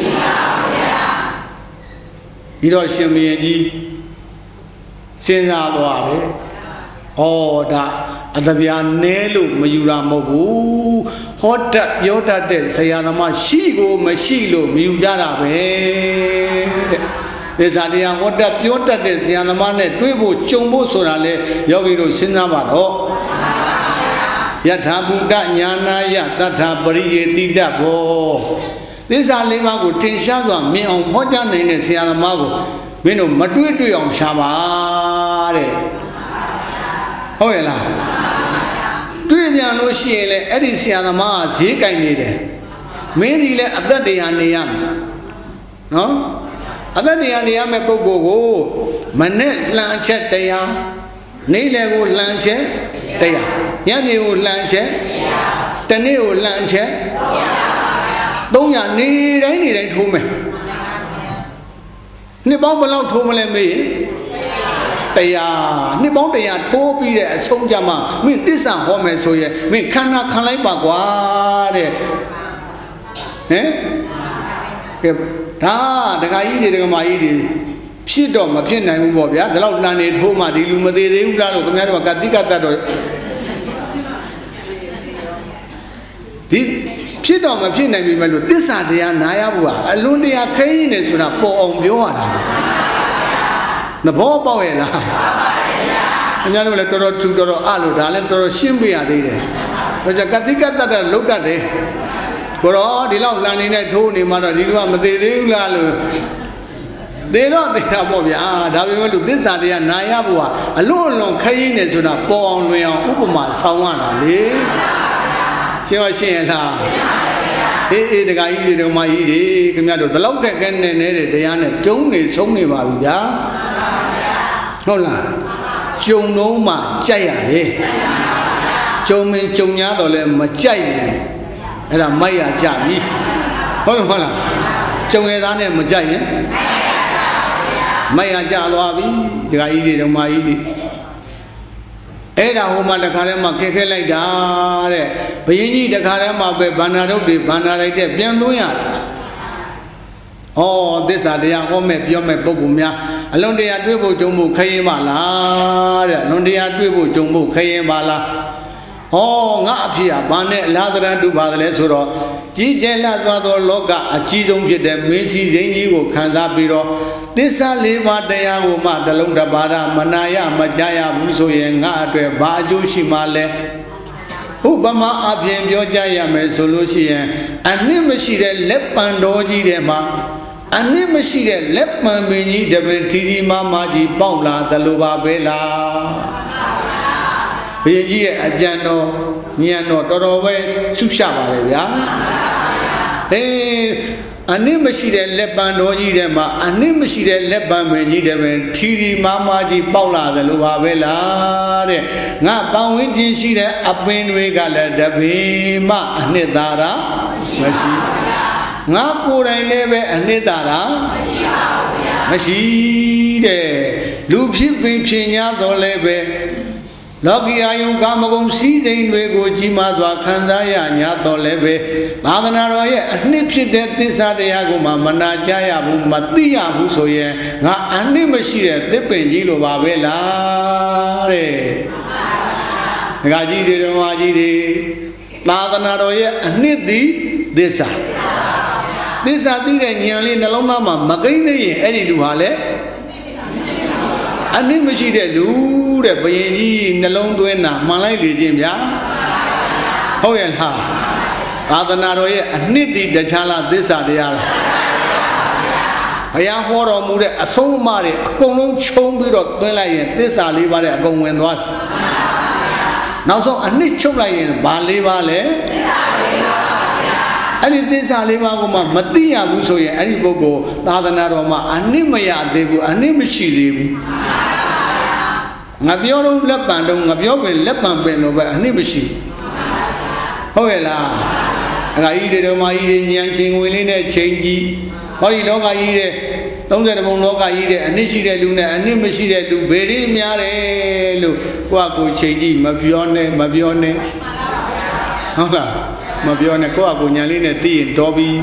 đi rồi xem gì gì xem ra đoa đấy. Đã ada biar nelu mayura mogu hotat yotat de saya nama sigo masilo miyujara be de sadia hotat yotat de saya nama ne tui bo chung bo sora le yogi ro sin na ba do yatha buddha nyana ya tatha pariyeti dat bo de sa le ba ko tin sha swa min aung pho ja nain de saya nama ko min do ma tui tui aung sha ba deဟုတ်ရဲ့လားတွေ့ပြန်လို့ရှိရင်လေအဲ့ဒီဆရာသမားကဈေးကင်နေတယ်မင်းဒီလေအသက်တရားနေရမယ်နော်အသက်တရားနေရမယ့်ပုဂ္ဂိုလ်ကိုမနဲ့လှမ်းချက်တရားနေ့လေကိုလှမ်းချက်တရားညနေကိုလှမ်းချက်တနေ့ကိုလှမ်းချက်300နေတိုင်းထိုးမယ်နှစ်ပေါင်းဘယ်လောက်ထိုးမလဲမေးတရားနှစ်ပေါင်းတရားထိုးပြီးတဲ့အဆုံးကြမှာမင်းသစ္စာဟောမယ်ဆိုရင်မင်းခန္ဓာခံလိုက်ပါကွာတဲ့ဟင်ကဲဒါဒကာကြီးတွေဒကာမကြီးတွေဖြစ်တော့မဖြစ်နိုင်ဘူးပေါ့ဗျာဒီလောက်လမ်းနေထိုးမှဒီလူမသေးသေးဘူးလားလို့ခင်ဗျားတို့ကတိကတတ်တော့ဒီဖြစ်တော့မဖြစ်နိုင်ပြီမဲ့လို့သစ္စာတရားနာရဖို့ကအလွန်တရာခဲရင်နေဆိုတာပေါ်အောင်ပြောရတာနဘောပေါက်ရဲ့လားခင်ဗျားတို့လည်းတော်တော်သူတော်တော်အလို့ဒါလည်းတော်တော်ရှင်းပြရသေးတယ်ဒါကြောင့်ကတိကတတ်တဲ့လုတ်တတ်တယ်ကိုတော့ဒီလောက်လမ်းနေနဲ့ထိုးနေမှတော့ဒီလူကမသေးသေးဘူးလားလို့သေတော့သေတာပေါ့ဗျာဒါပေမဲ့လို့သစ္စာတရားနာရဖို့ကအလွန်အလွန်ခရင်နေဆိုတာပေါ်အောင်လွင်အောင်ဥပမာဆောင်းရတာလေရှင်းရလားအေးတခါကြီးတွေဒုမကြီးတွေခင်ဗျားတို့ဒီလောက်ခက်ခဲနေတဲ့တရားနဲ့ကျုံနေဆုံးနေပါပြီဗျာဟုတ်လားကျုံတော့မှကြိုက်ရတယ်ကျုံမင်းကျုံများတော့လည်းမကြိုက်ရင်အဲ့ဒါမိုက်ရကြပြီဟုတ်လားကျုံရသားနဲ့မကြိုက်ရင်မိုက်ရကြသွားပြီဒကာကြီးတွေဓမ္မကြီးတွေအဲ့ဒါဟိုမှာတခါတည်းမှခက်ခဲလိုက်တာတဲ့ဘယင်းကြီးတခါတည်းမှပဲဗန္နာတို့တွေဗန္နာလိုက်တဲ့ပြန်သွင်းရတယ်သစ္စာတရားဟောမဲ့ပြောမဲ့ပုဂ္ဂိုလ်များအလွန်တရာတွေ့ဖို့ကြုံဖို့ခရင်ပါလားတဲ့အလွန်တရာတွေ့ဖို့ကြုံဖို့ခရင်ပါလားငါအဖြစ်ကဘာနဲ့အလားတရန်တူပါတယ်လဲဆိုတော့ကြီးကျယ်လာသွားသောလောကအကြီးဆုံးဖြစ်တဲ့မင်းစီစိန်ကြီးကိုခံစားပြီးတော့သစ္စာ၄ပါးတရားကိုမှတစ်လုံးတစ်ပါးမနာရမကြားရဘူးဆိုရင်ငါအတွက်ဘာအကျိုးရှိမှလဲဥပမာအပြင်ပြောကြရမယ်ဆိုလို့ရှိရင်အနှစ်မရှိတဲ့လက်ပံတော်ကြီးထဲမှာအနှစ်မရှိတဲ့လက်ပံပင်ကြီးတပင်ထီထီမာမာကြီးပေါက်လာသလိုပါပဲလားဘုရားကြီးရဲ့အကြံတော်ဉာဏ်တော်တော်တော်ပဲဆုရှပါတယ်ဗျာအနှစ်မရှိတဲ့လက်ပံတော်ကြီးထဲမှာအနှစ်မရှိတဲ့လက်ပံပင်ကြီးတပင်ထီထီမာမာကြီးပေါက်လာသလိုပါပဲလားတဲ့ငါပန်ဝင်းချင်းရှိတဲ့အပင်တွေကလည်းတပင်မှအနှစ်သာရမရှိငါကိုယ်တိုင်လည်းပဲအနှစ်သာရမရှိတဲ့လူဖြစ်ပင်ဖြစ်냐တော့လည်းပဲလောကီအာယုံကာမဂုဏ်စည်းစိမ်တွေကိုကြီးမားစွာခံစားရ냐တော့လည်းပဲသာသနာတော်ရဲ့အနှစ်ဖြစ်တဲ့သစ္စာတရားကိုမှမနာကြရဘူးမသိရဘူးဆိုရင်ငါအနှစ်မရှိတဲ့သစ်ပင်ကြီးလိုပါပဲလားတဲ့ဒကာကြီးတွေဓမ္မကြီးတွေသာသနာတော်ရဲ့အနှစ်သည်သစ္စာသိတဲ့ဉာဏ်လေးနှလုံးသားမှာမကိန်းသေးရင်အဲ့ဒီလူဟာလေအနည်းမရှိတဲ့လူတဲ့ဘယင်ကြီးနှလုံးသွင်းတာမှန်လိုက်လေခြင်းဗျာဟုတ်ရဲ့လားသာသနာတော်ရဲ့အနှစ်တည်တခြားလားသစ္စာတရားလားဘုရားဟောတော်မူတဲ့အဆုံးအမတွေအကုန်လုံးခြုံပြီးတော့သွင်းလိုက်ရင်သစ္စာလေးပါးတဲ့အကုန်ဝင်သွားတယ်နောက်ဆုံးအနှစ်ချုပ်လိုက်ရင်ဘာလေးပါလဲအဲ့ဒီသစ္စာလေးပါးကိုမှမသိရဘူးဆိုရင်အဲ့ဒီပုဂ္ဂိုလ်သာသနာတော်မှာအနှစ်မရသေးဘူးအနှစ်မရှိသေးဘူးငါပြောတော့လက်ပံတော့ငါပြောပင်လက်ပံပင်လို့ပဲအနှစ်မရှိဟုတ်ရဲ့လားအဲ့ဒါဤတွေတော်မကြီးတွေဉာဏ်ချင်းဝင်လေးနဲ့ချိန်ကြီးဟောဒီလောကကြီးတဲ့30ပုံလောကကြီးတဲ့အနှစ်ရှိတဲ့လူနဲ့အနှစ်မရှိတဲ့လူဘယ်ရင်းများတယ်လို့ကိုယ့်အကိုချိန်ကြီးမပြောနဲ့ဟုတ်လားမပြောနဲ့ကိုယ့်အကိုညာလေးနဲ့သိရင်တော်ပြီ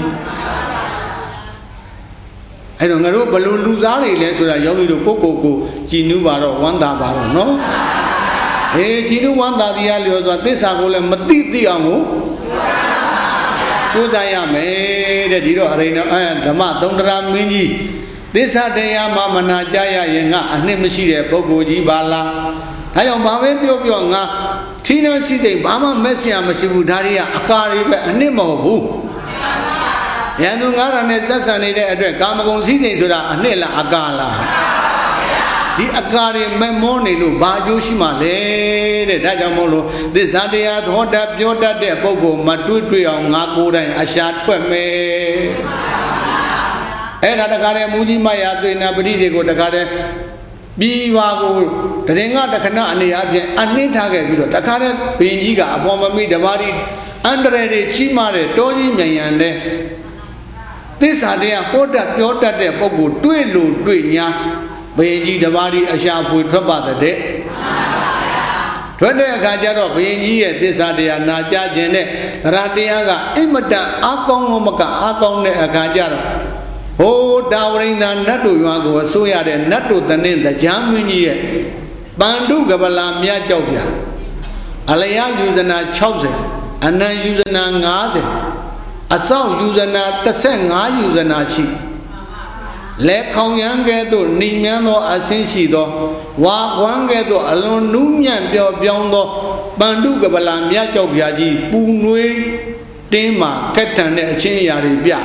အဲ့တော့ငါတို့ဘလို့လူသားတွေလဲဆိုတာယောဂီတို့ကိုကြည်နူးပါတော့ဝမ်းသာပါတော့နော်ကြည်နူးဝမ်းသာတရားလျော်စွာသစ္စာကိုလည်းမသိအောင်ကိုကြိုးစားရမယ်တဲ့ဒီတော့အရိဏဓမ္မသုံးတရာမင်းကြီးသစ္စာတရားမှမနာကြရရင်ငါအနှစ်မရှိတဲ့ပုဂ္ဂိုလ်ကြီးပါလားဒါကြောင့်ဘာပဲပြောငါထင်းနှစီစိတ်ဘာမှမက်ဆရာမရှိဘူးဒါတွေကအကာတွေပဲအနှစ်မဟုတ်ဘူးရန်သူငါးရာနဲ့ဆက်ဆံနေတဲ့အတွက်ကာမဂုဏ်စည်းစိမ်ဆိုတာအနှစ်လားအကာလားဒီအကာတွေမမောနေလို့ဘာအကျိုးရှိမှလဲတဲ့ဒါကြောင့်မို့လို့သစ္စာတရားသောတတ်ပြောတတ်တဲ့ပုဂ္ဂိုလ်မတွေ့အောင်ငါကိုယ်တိုင်အရှာထွက်မယ်အဲ့ဒါတကားတဲ့မူကြီးမယာသေနာပတိတွေကိုတကားတဲ့ပြီးပါကိုတရင်ကတခဏအနေအချင်းအနှင်းထားခဲ့ပြီးတော့တခါတဲ့ဘင်ကြီးကအပေါ်မမိတပါးဒီအန္တရာယ်တွေကြီးမားတဲ့တောကြီးမြန်ရန်တဲ့သစ္စာတရားဟောတတ်ပြောတတ်တဲ့ပုဂ္ဂိုလ်တွေ့လို့တွေ့ညာဘင်ကြီးတပါးဒီအရှာဖွေထွက်ပါတဲ့ထွက်တဲ့အခါကျတော့ဘင်ကြီးရဲ့သစ္စာတရားနာကြခြင်းနဲ့တရားတရားကအင်မတန်အားကောင်းလို့မကအားကောင်းတဲ့အခါကျတော့ဟိုတာဝရိန္ဒာနတ်တို့ရွာကိုအစိုးရတဲ့နတ်တို့တနင်းတရားမင်းကြီးရဲ့ပန္တုကပလာမြတ်ကြောက်ပြအလျာယူဇနာ60အနံယူဇနာ50အဆောက်ယူဇနာ15ယူဇနာရှိလက်ခေါင်ရန်ကဲ့သို့နှိမ်မြန်းသောအဆင်းရှိသောဝါကွမ်းကဲ့သို့အလွန်နူးညံ့ပြောသောပန္တုကပလာမြတ်ကြောက်ပြကြီးပူနွေးတင်းမာခက်ထန်တဲ့အချင်းအရာတွေပြ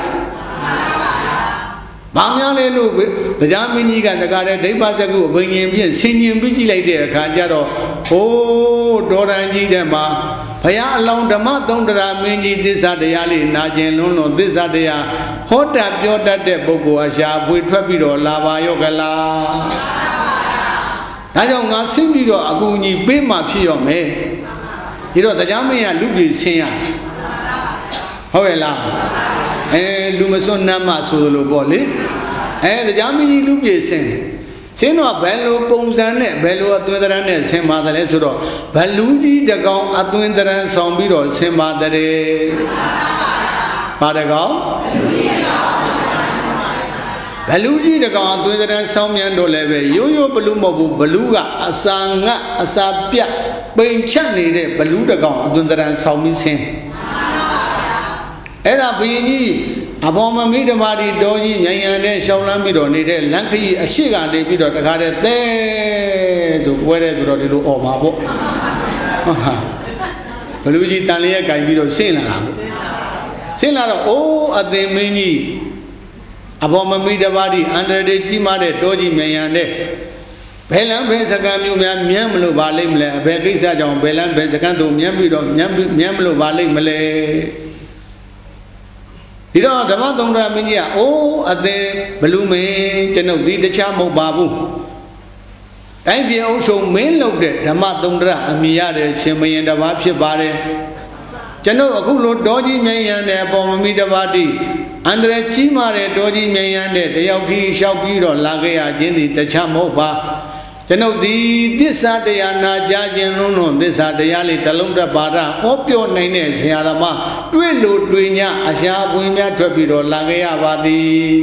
ဘာများလဲလို့တရားမင်းကြီးကတကားတဲ့ဒိဗ္ဗစကုအဘိညာဉ်ဖြင့်ဆင်ញင်ပြီးကြည့်လိုက်တဲ့အခါကျတော့ဟိုးဒေါ်ရန်ကြီးတဲ့မှာဘုရားအလောင်းဓမ္မသုံးတရားမင်းကြီးသစ္စာတရားလေးနာကျင်လွန်းသစ္စာတရားဟောတတ်ပြောတတ်တဲ့ပုဂ္ဂိုလ်အရှာဖွေထွက်ပြီးတော့လာပါရောကလားဒါကြောင့်ငါဆင်းပြီးတော့အကူကြီးပေးမှဖြစ်ရောမယ်ဒီတော့တရားမင်းကလူပြည်ဆင်းရတယ်ဟုတ်ရဲ့လားလူမစွန်းနမ်းမဆိုလိုပေါ့လေတရားမင်းကြီးလူပြေစင်တော့ဘယ်လိုပုံစံနဲ့ဘယ်လိုအသွင်သဏ္ဍာန်နဲ့ဆင်ပါတယ်လဲဆိုတော့ဘလူကြီးတကောင်အသွင်သဏ္ဍာန်ဆောင်ပြီးတော့ဆင်ပါတယ်ဘာတကောင်ဘလူကြီးတကောင်အသွင်သဏ္ဍာန်ဆောင်မြန်တော့လည်းပဲရိုးရိုးဘလူမဟုတ်ဘူးဘလူကအစာငတ်အစာပြတ်ပိန်ချက်နေတဲ့ဘလူတကောင်အသွင်သဏ္ဍာန်ဆောင်ပြီးဆင်အဲ့ဒါဘုရင်ကြီးအဘောမမိဓမ္မာဒီတော်ကြီးညံရံနဲ့ရှောင်းလန်းပြီးတော့နေတဲ့လမ်းခရီးအရှိကနေပြီးတော့တခါတည်းသဲဆိုပွဲတဲ့ဆိုတော့ဒီလိုអော်မှာပေါ့ဘလူကြီးတန်လျက်ကင်ပြီးတော့ဆင်းလာတာပေါ့ဆင်းလာတော့အိုးအသင်မင်းကြီးအဘောမမိဓမ္မာဒီအန္တရာယ်ကြီးမားတဲ့တော်ကြီးညံရံတဲ့ဘယ်လမ်းဘယ်စကံမျိုးများမြန်းမလို့ပါလိမ့်မလဲအဘယ်ကိစ္စကြောင့်ဘယ်လမ်းဘယ်စကံတို့မြန်းပြီးတော့မြန်းမလို့ပါလိမ့်မလဲဒီတော့ဓမ္မသုံးတရားမင်းကြီးကအိုးအသင်ဘလူမင်းကျွန်ုပ်ဒီတခြားမဟုတ်ပါဘူးတိုင်းပြည်အုပ်ချုပ်မင်းလုပ်တဲ့ဓမ္မသုံးတရားအမိရတဲ့ရှင်မယင်တစ်ပါးဖြစ်ပါတယ်ကျွန်ုပ်အခုလိုတောကြီးမြိုင်ရန်တဲ့အပေါ်မမီတစ်ပါးတိအန္တရာယ်ကြီးမားတဲ့တောကြီးမြိုင်ရန်တဲ့တယောက်ကြီးလျှောက်ပြီးတော့လာခဲ့ရခြင်းဒီတခြားမဟုတ်ပါကျွန်ုပ်ဒီသစ္စာတရားနာကြားခြင်းလုံးသစ္စာတရားလေးတလုံးတစ်ပါးဟောပြောနိုင်တဲ့ဆရာသမားတွေ့လို့တွေ့냐အရှာပွင့်များထွက်ပြီးတော့လာခဲ့ရပါသည်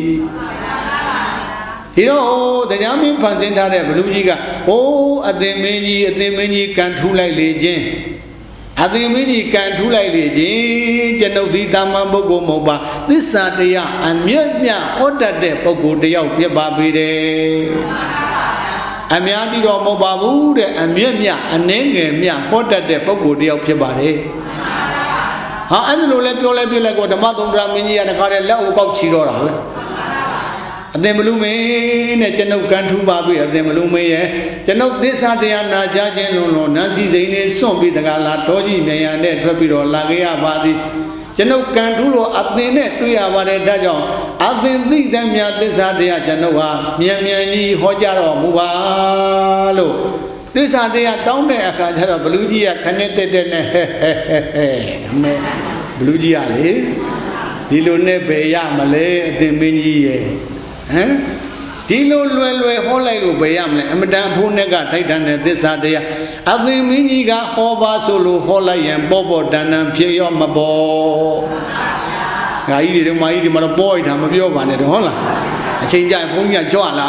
ဒီတော့တရားမင်းဖန်ဆင်းထားတဲ့ဘလူကြီးကအိုးအသင်မင်းကြီးကန်ထူးလိုက်လေခြင်းအသင်မင်းကြီးကန်ထူးလိုက်လေခြင်းကျွန်ုပ်ဒီတာမန်ပုဂ္ဂိုလ်မဟုတ်ပါသစ္စာတရားအမြတ်မြတ်ဟောတတ်တဲ့ပုဂ္ဂိုလ်တယောက်ဖြစ်ပါပေတယ်အများကြီးတော့မဟုတ်ပါဘူးတဲ့အမြင့်မြတ်အနှဲငယ်မြတ်ဟောတတ်တဲ့ပုဂ္ဂိုလ်တယောက်ဖြစ်ပါတယ်ဟာအဲ့ဒါလိုလဲပြောလဲပြလိုက်ကိုဓမ္မသုံးတရားမင်းကြီးကတခါတည်းလက်ကိုကောက်ချီတော့တာပဲအသင်ဘလူမင်းနဲ့ကျွန်ုပ်ကန်ထူပါပြီအသင်ဘလူမင်းရဲ့ကျွန်ုပ်သစ္စာတရားနာကြခြင်းလွန်လွန်နန်းစီစိန်နေစွန့်ပြီးတကားလာတော်ကြီးမြန်ရန်နဲ့ထွက်ပြီးတော့လာခဲ့ရပါသည်ကျွန်ုပ်ကန်ထူလို့အသင်နဲ့တွေ့ရပါတယ်ဒါကြောင့်အသင်သိတဲ့မြတ်သစ္စာတရားကျွန်ုပ်ဟာမြန်မြန်ကြီးဟောကြားတော်မူပါလို့သစ္စာတရားတောင်းတဲ့အခါကျတော့ဘလူကြီးကခနဲ့တက်တက်နဲ့ဟဲအမေဘလူကြီးကလေဒီလိုနဲ့ဘယ်ရမလဲအသင်မင်းကြီးရဲ့ဟမ်ဒီလိုလွယ်လွယ်ဟောလိုက်လို့ဘယ်ရမလဲအမတန်အဖို့နဲ့ကထိုက်တန်တဲ့သစ္စာတရားအသင်မင်းကြီးကဟောပါဆိုလို့ဟောလိုက်ရင်ပေါ်ပေါ်တန်တန်ဖြစ်ရောမပေါ်ငါကြီးတွေမာကြီးတွေမှာတော့ပေါ်ရတာမပြောပါနဲ့တော့ဟုတ်လားအချိန်ကျရင်ဘုန်းကြီးကကြွလာ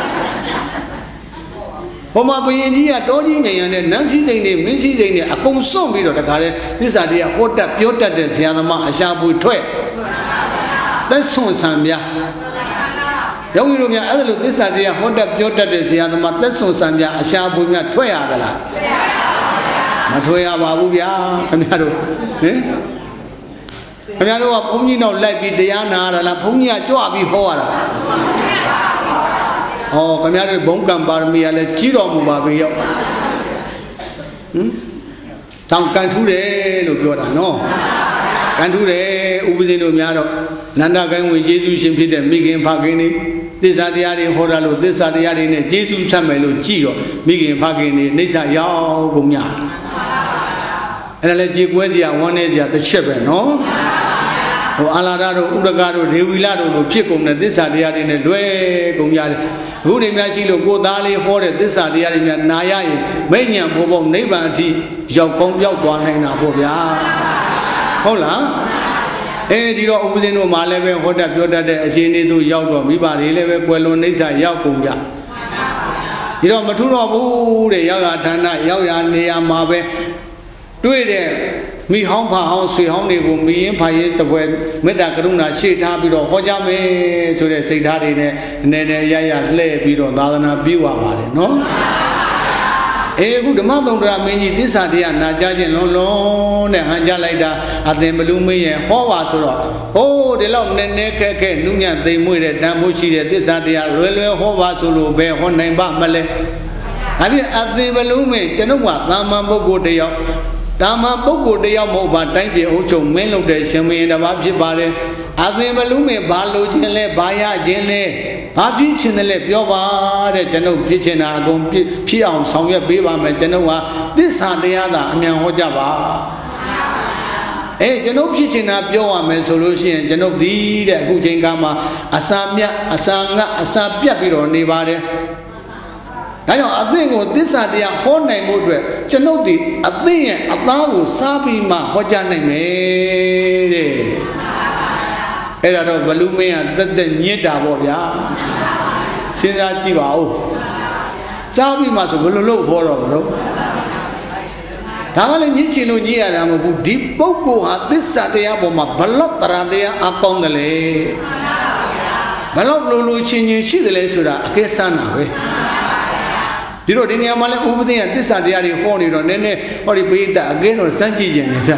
ဟိုမှာဘုရင်ကြီးကတောကြီးမြန်ရန်နဲ့နန်းစည်းစိမ်တွေမင်းစည်းစိမ်တွေအကုန်စွန့်ပြီးတော့တခါတည်းသစ္စာတရားဟောတတ်ပြောတတ်တဲ့ဇာသမားအရှာဖွေထွက်သက်ဆွန်ဆံပြယောဂီတို့များအဲ့ဒါလို့သစ္စာတရားဟောတတ်ပြောတတ်တဲ့ဇာသမားသက်ဆွန်ဆံပြအရှာဖွေများထွက်ရသလားမထွက်ရပါဘူးဗျာခင်ဗျားတို့ဟင်ခင်ဗျားတို့ကဘုန်းကြီးနောက်လိုက်ပြီးတရားနာရတာလားဘုန်းကြီးကကြွပြီးဟောရတာဟောခင်ဗျားတို့ဘုံကံပါရမီကလည်းကြီးတော်မူပါပြီရောက်တောင်ကန်ထူးတယ်လို့ပြောတာနော်ကန်ထူးတယ်ဥပဇင်းတို့များတော့နန္ဒကိုင်းဝင်ကျေးဇူးရှင်ဖြစ်တဲ့မိခင်ဖခင်တွေသစ္စာတရားတွေဟောတာလို့သစ္စာတရားတွေနဲ့ကျေးဇူးဆက်မယ်လို့ကြည်တော့မိခင်ဖခင်တွေနှိစ္စရောက်ကုန်များအဲ့ဒါလည်းကြေကွဲစရာဝမ်းနည်းစရာတစ်ချက်ပဲနော်ဟိုအာလာဒတို့ဥဒကတို့ဒေဝီလတို့လိုဖြစ်ကုန်တဲ့သစ္စာတရားတွေနဲ့လွဲကုန်ကြတယ်အခုနေများရှိလို့ကိုသားလေးဟောတဲ့သစ္စာတရားတွေများနာရရင်မိညာဘောပေါင်းနိဗ္ဗာန်အထိရောက်ကောင်းရောက်သွားနိုင်တာပေါ့ဗျာဟုတ်လားဒီတော့ဥပဇင်းတို့မှလည်းပဲဟောတတ်ပြောတတ်တဲ့အခြေအနေတို့ရောက်တော့မိဘတွေလည်းပဲကွယ်လွန်နှိစ္စရောက်ကုန်ကြဒီတော့မထူတော့ဘူးတဲ့ရောက်ရဌာနရောက်ရနေရာမှာပဲတွေ့တဲ့မိဟောင်းဖာဟောင်းဆွေဟောင်းတွေကိုမိရင်ဖာရင်တပွဲမေတ္တာကရုဏာရှေ့ထားပြီးတော့ဟောကြားမယ်ဆိုတဲ့စိတ်ထားတွေနဲ့အနေနဲ့ရရလှည့်ပြီးတော့သာသနာပြုရပါတယ်နော်အခုဓမ္မသုံးတရာမင်းကြီးသစ္စာတရားနာကြားခြင်းလုံးလုံးနဲ့ဟန်ကြားလိုက်တာအသင်ဘလူမင်းရဲ့ဟောပါဆိုတော့ဒီလောက်နည်းနည်းခက်ခဲနုညံ့သိမ်မွေ့တဲ့တန်ဖိုးရှိတဲ့သစ္စာတရားလွယ်လွယ်ဟောပါဆိုလို့ဘယ်ဟောနိုင်ပါမလဲဒါဖြင့်အသင်ဘလူမင်းကျွန်ုပ်ကသာမန်ပုဂ္ဂိုလ်တယောက်တာမန်ပုဂ္ဂိုလ်တယောက်မဟုတ်ပါတိုင်းပြည်အုပ်ချုပ်မင်းလုပ်တဲ့ရှင်မင်းတစ်ပါးဖြစ်ပါတယ်အသင်ဘလူမင်းဘာလိုခြင်းလဲဘာရခြင်းလဲဘာဖြစ်ခြင်းလဲပြောပါတဲ့ကျွန်ုပ်ဖြစ်ခြင်းတာအကုန်ဖြစ်အောင်ဆောင်ရွက်ပေးပါမယ်ကျွန်ုပ်ဟာသစ္စာတရားသာအမြန်ဟောကြပါကျွန်ုပ်ဖြစ်ခြင်းတာပြောရမယ်ဆိုလို့ရှိရင်ကျွန်ုပ်ဒီတဲ့အခုချိန်ကမှအစာမြတ်အစာငတ်အစာပြတ်ပြီးတော့နေပါတယ်ဒါကြောင့်အသင်ကိုသစ္စာတရားဟောနိုင်ဖို့အတွက်ကျွန်ုပ်ဒီအသင်ရဲ့အသားကိုစားပြီးမှဟောကြားနိုင်မယ်တဲ့အဲ့ဒါတော့ဘလူမင်းကသက်ညစ်တာပေါ့ဗျာစဉ်းစားကြည့်ပါဦးစားပြီးမှဆိုဘယ်လိုလုပ်ဟောတော့မလို့ဒါကလည်းညစ်ချင်လို့ညစ်ရတာမဟုတ်ဘူးဒီပုဂ္ဂိုလ်ဟာသစ္စာတရားပေါ်မှာဘလောက်တရားတရားအကောင်းတယ်လေဘလောက်လိုချင်းချင်းရှိတယ်လေဆိုတာအကဲစမ်းတာပဲဒီတော့ဒီနေရာမှာလည်းဥပဒေကသစ္စာတရားတွေဟောနေတော့နည်းနည်းဟောဒီပိဋကအကဲတော့စမ်းကြည့်ရင်လည်းဗျ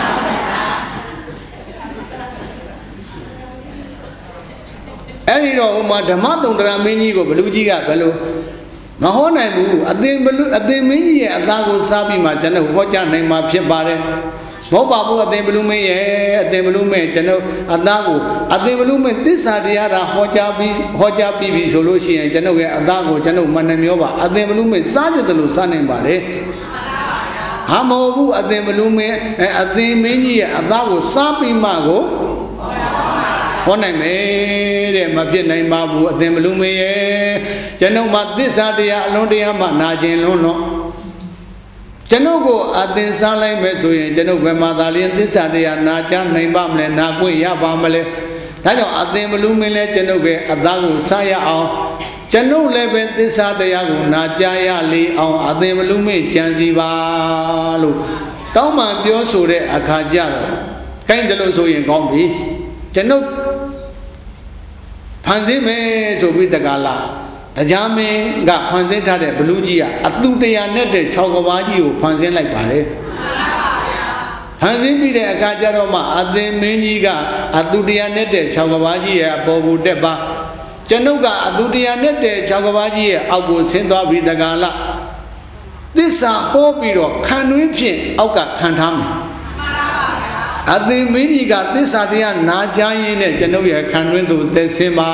အဲ့ဒီတော့ဟိုမှာဓမ္မသုံးတရာမင်းကြီးကိုဘလူကြီးကဘယ်လိုမဟောနိုင်ဘူးအသင်မင်းကြီးရဲ့အသားကိုစားပြီးမှကျွန်တော်ဟောကြားနိုင်မှာဖြစ်ပါတယ်မဟုတ်ပါဘူးအသင်ဘလူမင်းရဲ့အသင်ဘလူမင်းကျွန်တော်အသားကိုအသင်ဘလူမင်းသစ္စာတရားသာဟောကြားပြီးပြီဆိုလို့ရှိရင်ကျွန်တော်ရဲ့အသားကိုကျွန်တော်မနှမျောပါအသင်ဘလူမင်းစားကြတယ်လို့စားနိုင်ပါတယ်ဟာမဟုတ်ဘူးအသင်ဘလူမင်းအသင်မင်းကြီးရဲ့အသားကိုစားပြီးမှကိုဟောနိုင်မယ်တဲ့မဖြစ်နိုင်ပါဘူးအသင်ဘလူမင်းရဲ့ကျွန်တော်မှသစ္စာတရားအလုံးတရားမှနာကျင်လွန်းတော့ကျွန်ုပ်ကိုအသင်စားလိုက်မယ်ဆိုရင်ကျွန်ုပ်ဘယ်မှာသာလျှင်သစ္စာတရားနာကြားနိုင်ပါမလဲနာခွင့်ရပါမလဲဒါကြောင့်အသင်ဘလူမင်းလဲကျွန်ုပ်ကအသားကိုစားရအောင်ကျွန်ုပ်လည်းပဲသစ္စာတရားကိုနာကြားရလေအောင်အသင်ဘလူမင်းကြံစီပါလို့တောင်းပန်ပြောဆိုတဲ့အခါကျတော့ကိုင်းတယ်လို့ဆိုရင်ကောင်းပြီကျွန်ုပ်ဖန်ဆင်းမယ်ဆိုပြီးတကလားတရားမင်းကဖန်ဆင်းထားတဲ့ဘလူကြီးကအတူတရားနဲ့တဲ့6ကဘာကြီးကိုဖန်ဆင်းလိုက်ပါတယ်ဖန်ဆင်းပြီးတဲ့အခါကျတော့မှအသင်မင်းကြီးကအတူတရားနဲ့တဲ့6ကဘာကြီးရဲ့အပေါ်ကိုတက်ပါကျွန်ုပ်ကအတုတရားနဲ့တဲ့၆ကဘာကြီးရဲ့အောက်ကိုဆင်းသွားပြီးတကားလားသစ္စာဟောပြီးတော့ခံတွင်းဖြင့်အောက်ကခံထားမယ်အသင်မင်းကြီးကသစ္စာတရားနာကြားရင်းနဲ့ကျွန်ုပ်ရဲ့ခံတွင်းသို့သက်ဆင်းပါ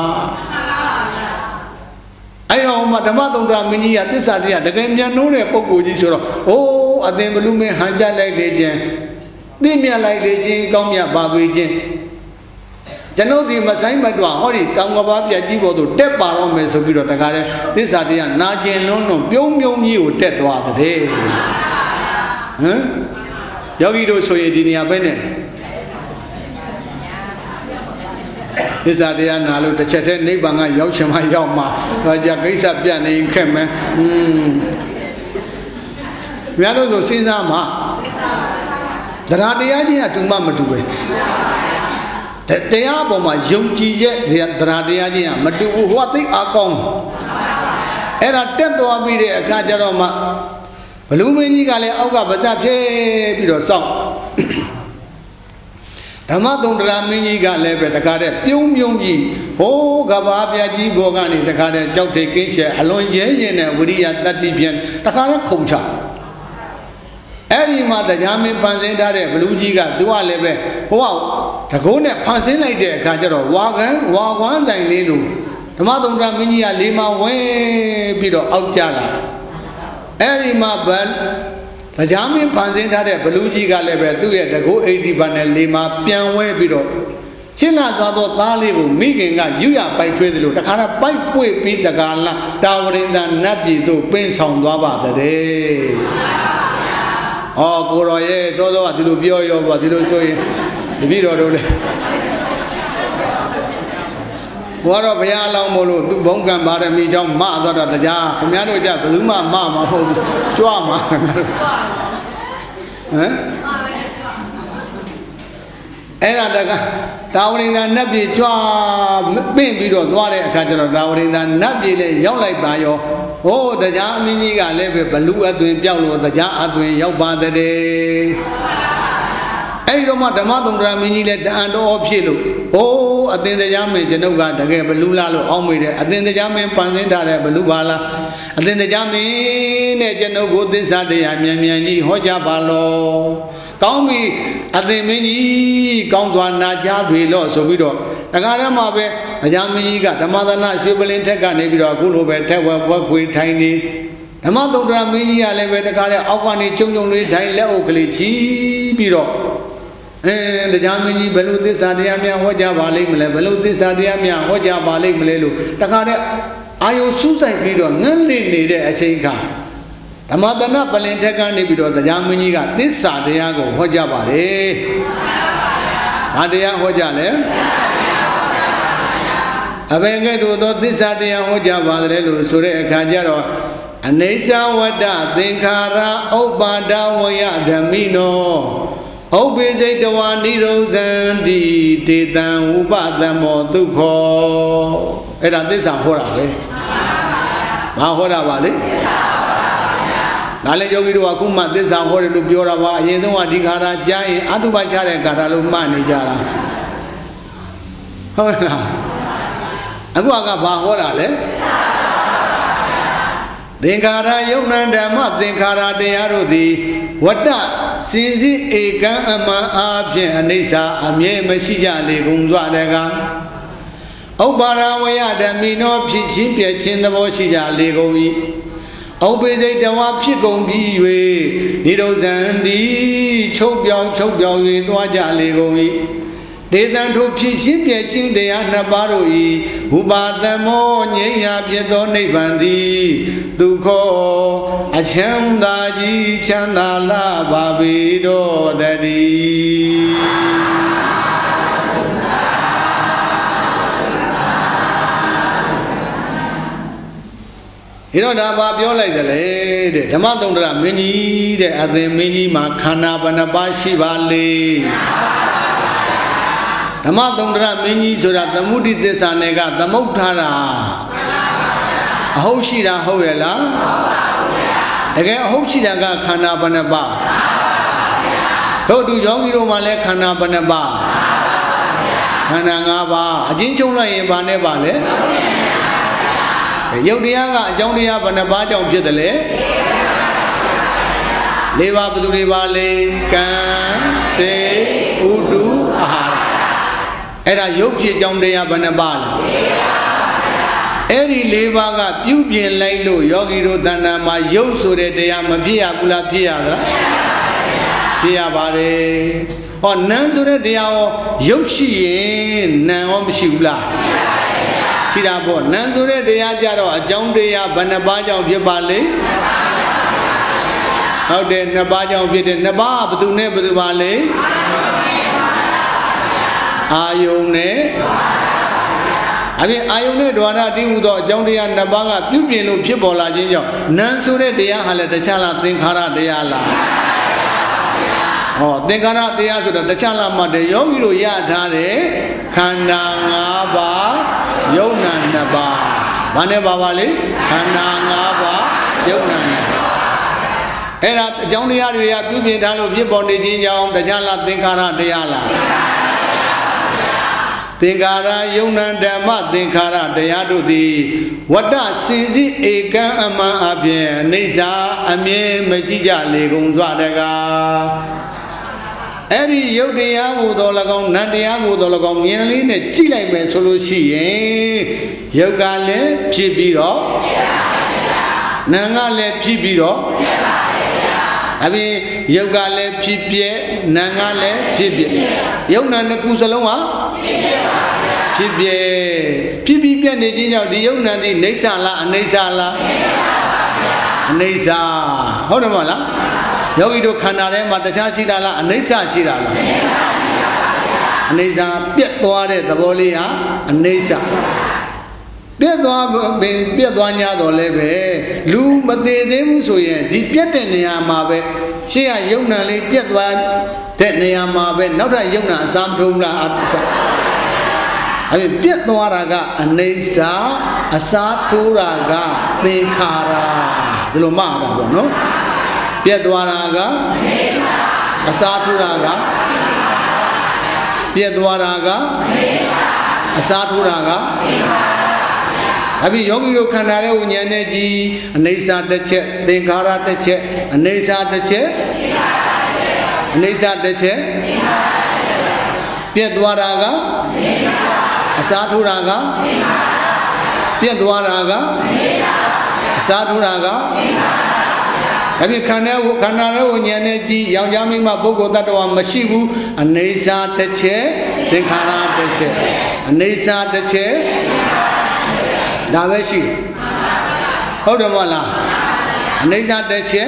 အဲ့တော့မှဓမ္မသုံးတရမင်းကြီးကသစ္စာတရားတကယ်မြန်နှိုးတဲ့ပုဂ္ဂိုလ်ကြီးဆိုတော့အိုးအသင်ဘလူမင်းဟန်ကြလိုက်လေခြင်းသိမြတ်လိုက်လေခြင်းကောင်းမြတ်ပါပေခြင်းကျွန်ုပ်ဒီမဆိုင်မတွဟောဒီတောင်ကဘာပြတ်ကြီးပေါ်သို့တက်ပါတော့မယ်ဆိုပြီးတော့တခါတည်းသစ္စာတရားနာကျင်လွန်းလွန်းပြုံးပြုံးကြီးကိုတက်သွားတဲ့ဟမ်ယောဂီတို့ဆိုရင်ဒီနေရာပဲနဲ့သစ္စာတရားနာလို့တစ်ချက်တည်းနိဗ္ဗာန်ကရောက်ချင်မှရောက်မှာဒါကြကိစ္စပြတ်နေခက်မယ်များလို့ဆိုစဉ်းစားမှာတရားတရားချင်းကတူမှမတူပဲတရားပေါ်မှာယုံကြည်ရဲ့တရားတရားချင်းကမတူဘူးဟိုကသိအားကောင်းအဲ့ဒါတက်သွားပြီးတဲ့အခါကျတော့မှဘလူမင်းကြီးကလည်းအောက်ကပါဇက်ဖြဲပြီးတော့စောင့်ဓမ္မသုံးတရာမင်းကြီးကလည်းပဲတခါတည်းပြုံးပြုံးကြီးဟိုးကဘာပြကြီးဘောကနေတခါတည်းကြောက်ထိတ်ကင်းရှက်အလွန်ရဲရင်နဲ့ဝိရိယတတ္တိဖြင့်တခါတည်းခုံချအဲ့ဒီမှာတရားမင်းဖန်ဆင်းထားတဲ့ဘလူကြီးကသူကလည်းပဲဟိုကတကုန်းနဲ့ဖန်ဆင်းလိုက်တဲ့အခါကျတော့ဝါကွမ်းဆိုင်လေးလို့ဓမ္မသုံးတရာမင်းကြီးကလေးမဝင်ပြီးတော့အောက်ကျလာအဲ့ဒီမှာတရားမင်းဖန်ဆင်းထားတဲ့ဘလူကြီးကလည်းပဲသူ့ရဲ့တကုန်းအိဒီပါနဲ့လေးမပြန်ဝဲပြီးတော့ချင်းလာသွားသောသားလေးကိုမိခင်ကယူရပိုက်ထွေးသလိုတခါတော့ပိုက်ပွေပြီးတကားလားတာဝရိန္ဒနတ်ပြည်သို့ပင်းဆောင်သွားပါတဲ့ဟောကိုတော်ရဲ့စောစောကဒီလိုပြောရောပေါ့ဒီလိုဆိုရင်တပည့်တော်တို့လည်းဘောတော့ဘုရားလောင်းမို့လို့သူဘုံကံပါရမီကြောင့်မသွားတာတရားခင်ဗျားတို့ကြဘယ်သူမှမဟုတ်ဘူးကြွမှာခင်ဗျားတို့ဟမ်အဲ့ဒါတကတာဝရိန္ဒနတ်ပြည်ကြွပင့်ပြီးတော့သွားတဲ့အခါကျတော့တာဝရိန္ဒနတ်ပြည်လည်းရောက်လိုက်ပါရောဟိုးတရားအမင်းကြီးကလည်းပဲဘလူအသွင်ပြောက်လို့တရားအသွင်ရောက်ပါတဲ့အဲ့ဒီတော့မှဓမ္မသုံးတရာမင်းကြီးလည်းတန်တော်ဖြစ်လို့ဟိုးအသင်တရားမင်းကျွန်ုပ်ကတကယ်ဘလူလားလို့အောင်းမိတယ်အသင်တရားမင်းပန်ဆင်းထားတဲ့ဘလူပါလားအသင်တရားမင်းနဲ့ကျွန်ုပ်ကိုသစ္စာတရားမြန်မြန်ကြီးဟောကြားပါလောကောင်းပြီအသင်မင်းကြီးကောင်းစွာနာကြားပြီလို့ဆိုပြီးတော့တခါတည်းမှာပဲတရားမင်းကြီးကဓမ္မသနာရွှေပလင်းထက်ကနေပြီးတော့အခုလိုပဲထက်ဝက်ပွဲခွေထိုင်နေဓမ္မသုံးတရာမင်းကြီးကလည်းပဲတခါတည်းအောက်ကနေကျုံလေးထိုင်လက်အုပ်ကလေးချီးပြီးတော့တရားမင်းကြီးဘယ်လိုသစ္စာတရားများဟောကြားပါလိမ့်မလဲဘယ်လိုသစ္စာတရားများဟောကြားပါလိမ့်မလဲလို့တခါတည်းအာယုစူးစိုက်ပြီးတော့ငန်းလင့်နေတဲ့အချိန်ခါဓမ္မသနာပလင်ထက်ကနေပြီးတော့တရားမင်းကြီးကသစ္စာတရားကိုဟောကြားပါတယ်။ဘာတရားဟောကြားလဲ။အဘယ်ကဲ့သို့သောသစ္စာတရားဟောကြားပါတယ်လို့ဆိုတဲ့အခါကျတော့အနေဆဝတ္တသင်္ခါရဥပ္ပါဒဝယဓမ္မိနောဥပ္ပိစိတဝါနိရောဇန္တိတေတံဥပသမောဒုက္ခောအဲ့ဒါသစ္စာဟောတာပဲ။ဘာဟောတာပါလဲ။ဒါလည်းယောဂီတို့ကခုမှသစ္စာဟောတယ်လို့ပြောတာပါအရင်ဆုံးကဒီခါရကြားရင်အတုပချတဲ့ခါရလို့မှတ်နေကြတာဟုတ်လားအခုကဘာဟောတာလဲသင်္ခါရယုံနံဓမ္မသင်္ခါရတရားတို့သည်ဝတ္တစင်စစ်ဧကံအမှန်အားဖြင့်အနိစ္စအမြဲမရှိကြလေကုန်စွာတကားဥပ္ပါရဝယဓမ္မိနောဖြစ်ချင်းပြည့်ချင်းသဘောရှိကြလေကုန်၏ဥပ္ပိစိတဝါဖြစ်ကုန်ပြီး၍နိရောဇန္တိချုပ်ပြောင်း၍သွားကြလေကုန်၏ဒေသံထိုဖြစ်ချင်းပြည့်ချင်းတရားနှစ်ပါးတို့၏ဥပါသမောငြိမ်းရာဖြစ်သောနိဗ္ဗာန်သည်ဒုက္ခအချမ်းသာကြီးချမ်းသာလာပါပေတော်တည်းဒီတော့ဒါဘာပြောလိုက်တယ်လေတဲ့ဓမ္မသုံးတရမင်းကြီးတဲ့အသင်မင်းကြီးမှာခန္ဓာဘယ်နှပါးရှိပါလေဓမ္မသုံးတရမင်းကြီးဆိုတာသမုဒိသစ္စာနဲ့ကသမုဋ္ဌာတာအဟုတ်ရှိတာဟုတ်ရဲ့လားတကယ်အဟုတ်ရှိတာကခန္ဓာဘယ်နှပါတို့သူယောဂီတို့မှာလည်းခန္ဓာဘယ်နှပါဓန္ဓာ၅ပါးအချင်းချုပ်လိုက်ရင်ဘာနဲ့ပါလဲရုပ်တရားကအကြောင်းတရားဘယ်နှပါးကြောင့်ဖြစ်တယ်လဲ၄ပါးဘယ်သူတွေပါလဲကံစေဥတုအာဟာရအဲ့ဒါရုပ်ဖြစ်ကြောင်းတရားဘယ်နှပါးလဲအဲ့ဒီ၄ပါးကပြုပြင်လိုက်လို့ယောဂီတို့တဏ္ဍာမှာရုပ်ဆိုတဲ့တရားမဖြစ်ရဘူးလားဖြစ်ရသလားဖြစ်ရပါတယ်ဟောနံဆိုတဲ့တရားရောရုပ်ရှိရင်နံရောမရှိဘူးလားရှိတာပေါ့နံဆိုတဲ့တရားကြတော့အကြောင်းတရားဘယ်နှပါးကြောင့်ဖြစ်ပါလဲဟုတ်တယ်နှစ်ပါးကြောင့်ဖြစ်တယ်နှစ်ပါးဘယ်သူနဲ့ဘယ်သူပါလဲအာယုန်နဲ့အပြင်အာယုန်နဲ့ဒွါရတိဟုသောအကြောင်းတရားနှစ်ပါးကပြုပြင်လို့ဖြစ်ပေါ်လာခြင်းကြောင့်နံဆိုတဲ့တရားဟာလည်းတခြားလားသင်္ခါရတရားလားဟောသင်္ခါရတရားဆိုတော့တခြားလားမှတယ်ယောဂီတို့ရထားတယ်ခန္ဓာ၅ပါးယုံနာနှစ်ပါးဘာနဲ့ပါပါလဲခန္ဓာ၅ပါးယုံနာနှစ်ပါးအဲ့ဒါအကြောင်းတရားတွေကပြုပြင်ထားလို့ဖြစ်ပေါ်နေခြင်းကြောင့်တခြားလားသင်္ခါရတရားလားသင်္ခါရယုံနာဓမ္မသင်္ခါရတရားတို့သည်ဝတ္တစင်စစ်ဧကံအမှန်အပြင်အိဋ္ဌာအမြဲမရှိကြလေကုန်စွာတကားအဲ့ဒီယုတ်တရားကိုတော်၎င်းနံတရားကိုတော်၎င်းဉာဏ်လေးနဲ့ကြည့်လိုက်မယ်ဆိုလို့ရှိရင်ယုတ်ကလည်းဖြစ်ပြီးတော့နံကလည်းဖြစ်ပြီးတော့အပြင်ယုတ်ကလည်းဖြစ်ပြဲနံကလည်းဖြစ်ပြဲယုတ်နံနှစ်ခုစလုံးဟာဖြစ်ပြဲဖြစ်ပြီးပြက်နေခြင်းကြောင့်ဒီယုတ်နံဒီနေဆာလားအနိစ္စလားအနိစ္စဟုတ်တယ်မဟုတ်လားယောဂီတို့ခန္ဓာထဲမှာတခြားရှိတာလားအနိစ္စရှိတာလားအနိစ္စပြက်သွားတဲ့သဘောလေးဟာအနိစ္စပြက်သွား냐တော့လည်းပဲလူမသေးသေးဘူးဆိုရင်ဒီပြက်တဲ့နေရာမှာပဲရှေ့ကယုံနာလေးပြက်သွားတဲ့နေရာမှာပဲနောက်ထပ်ယုံနာအစားမထုံးလားအဲ့ဒီပြက်သွားတာကအနိစ္စအစားထိုးတာကသင်္ခါရဒီလိုမှတ်တာပေါ့နော်ပြက်သွားတာကအနိစ္စအစားထိုးတာကပြက်သွားတာကအနိစ္စအစားထိုးတာကသင်္ခါရအပြင်ယောဂီတို့ခန္ဓာရဲ့ဝိညာဉ်နဲ့ကြည်အနိစ္စတစ်ချက်သင်္ခါရတစ်ချက်အနိစ္စတစ်ချက်အနိစ္စတစ်ချက်ပြက်သွားတာကအနိစ္စအစားထိုးတာကပြက်သွားတာကအနိစ္စအစားထိုးတာကအပြင်ခန္ဓာရဲ့ဝိညာဉ်နဲ့ကြည်ယောက်ျားမိန်းမပုဂ္ဂိုလ်တ attva မရှိဘူးအနိစ္စတစ်ချက်သင်္ခါရတစ်ချက်အနိစ္စတစ်ချက်ဒါပဲရှိဟုတ်တယ်မဟုတ်လားအနိစ္စတစ်ချက်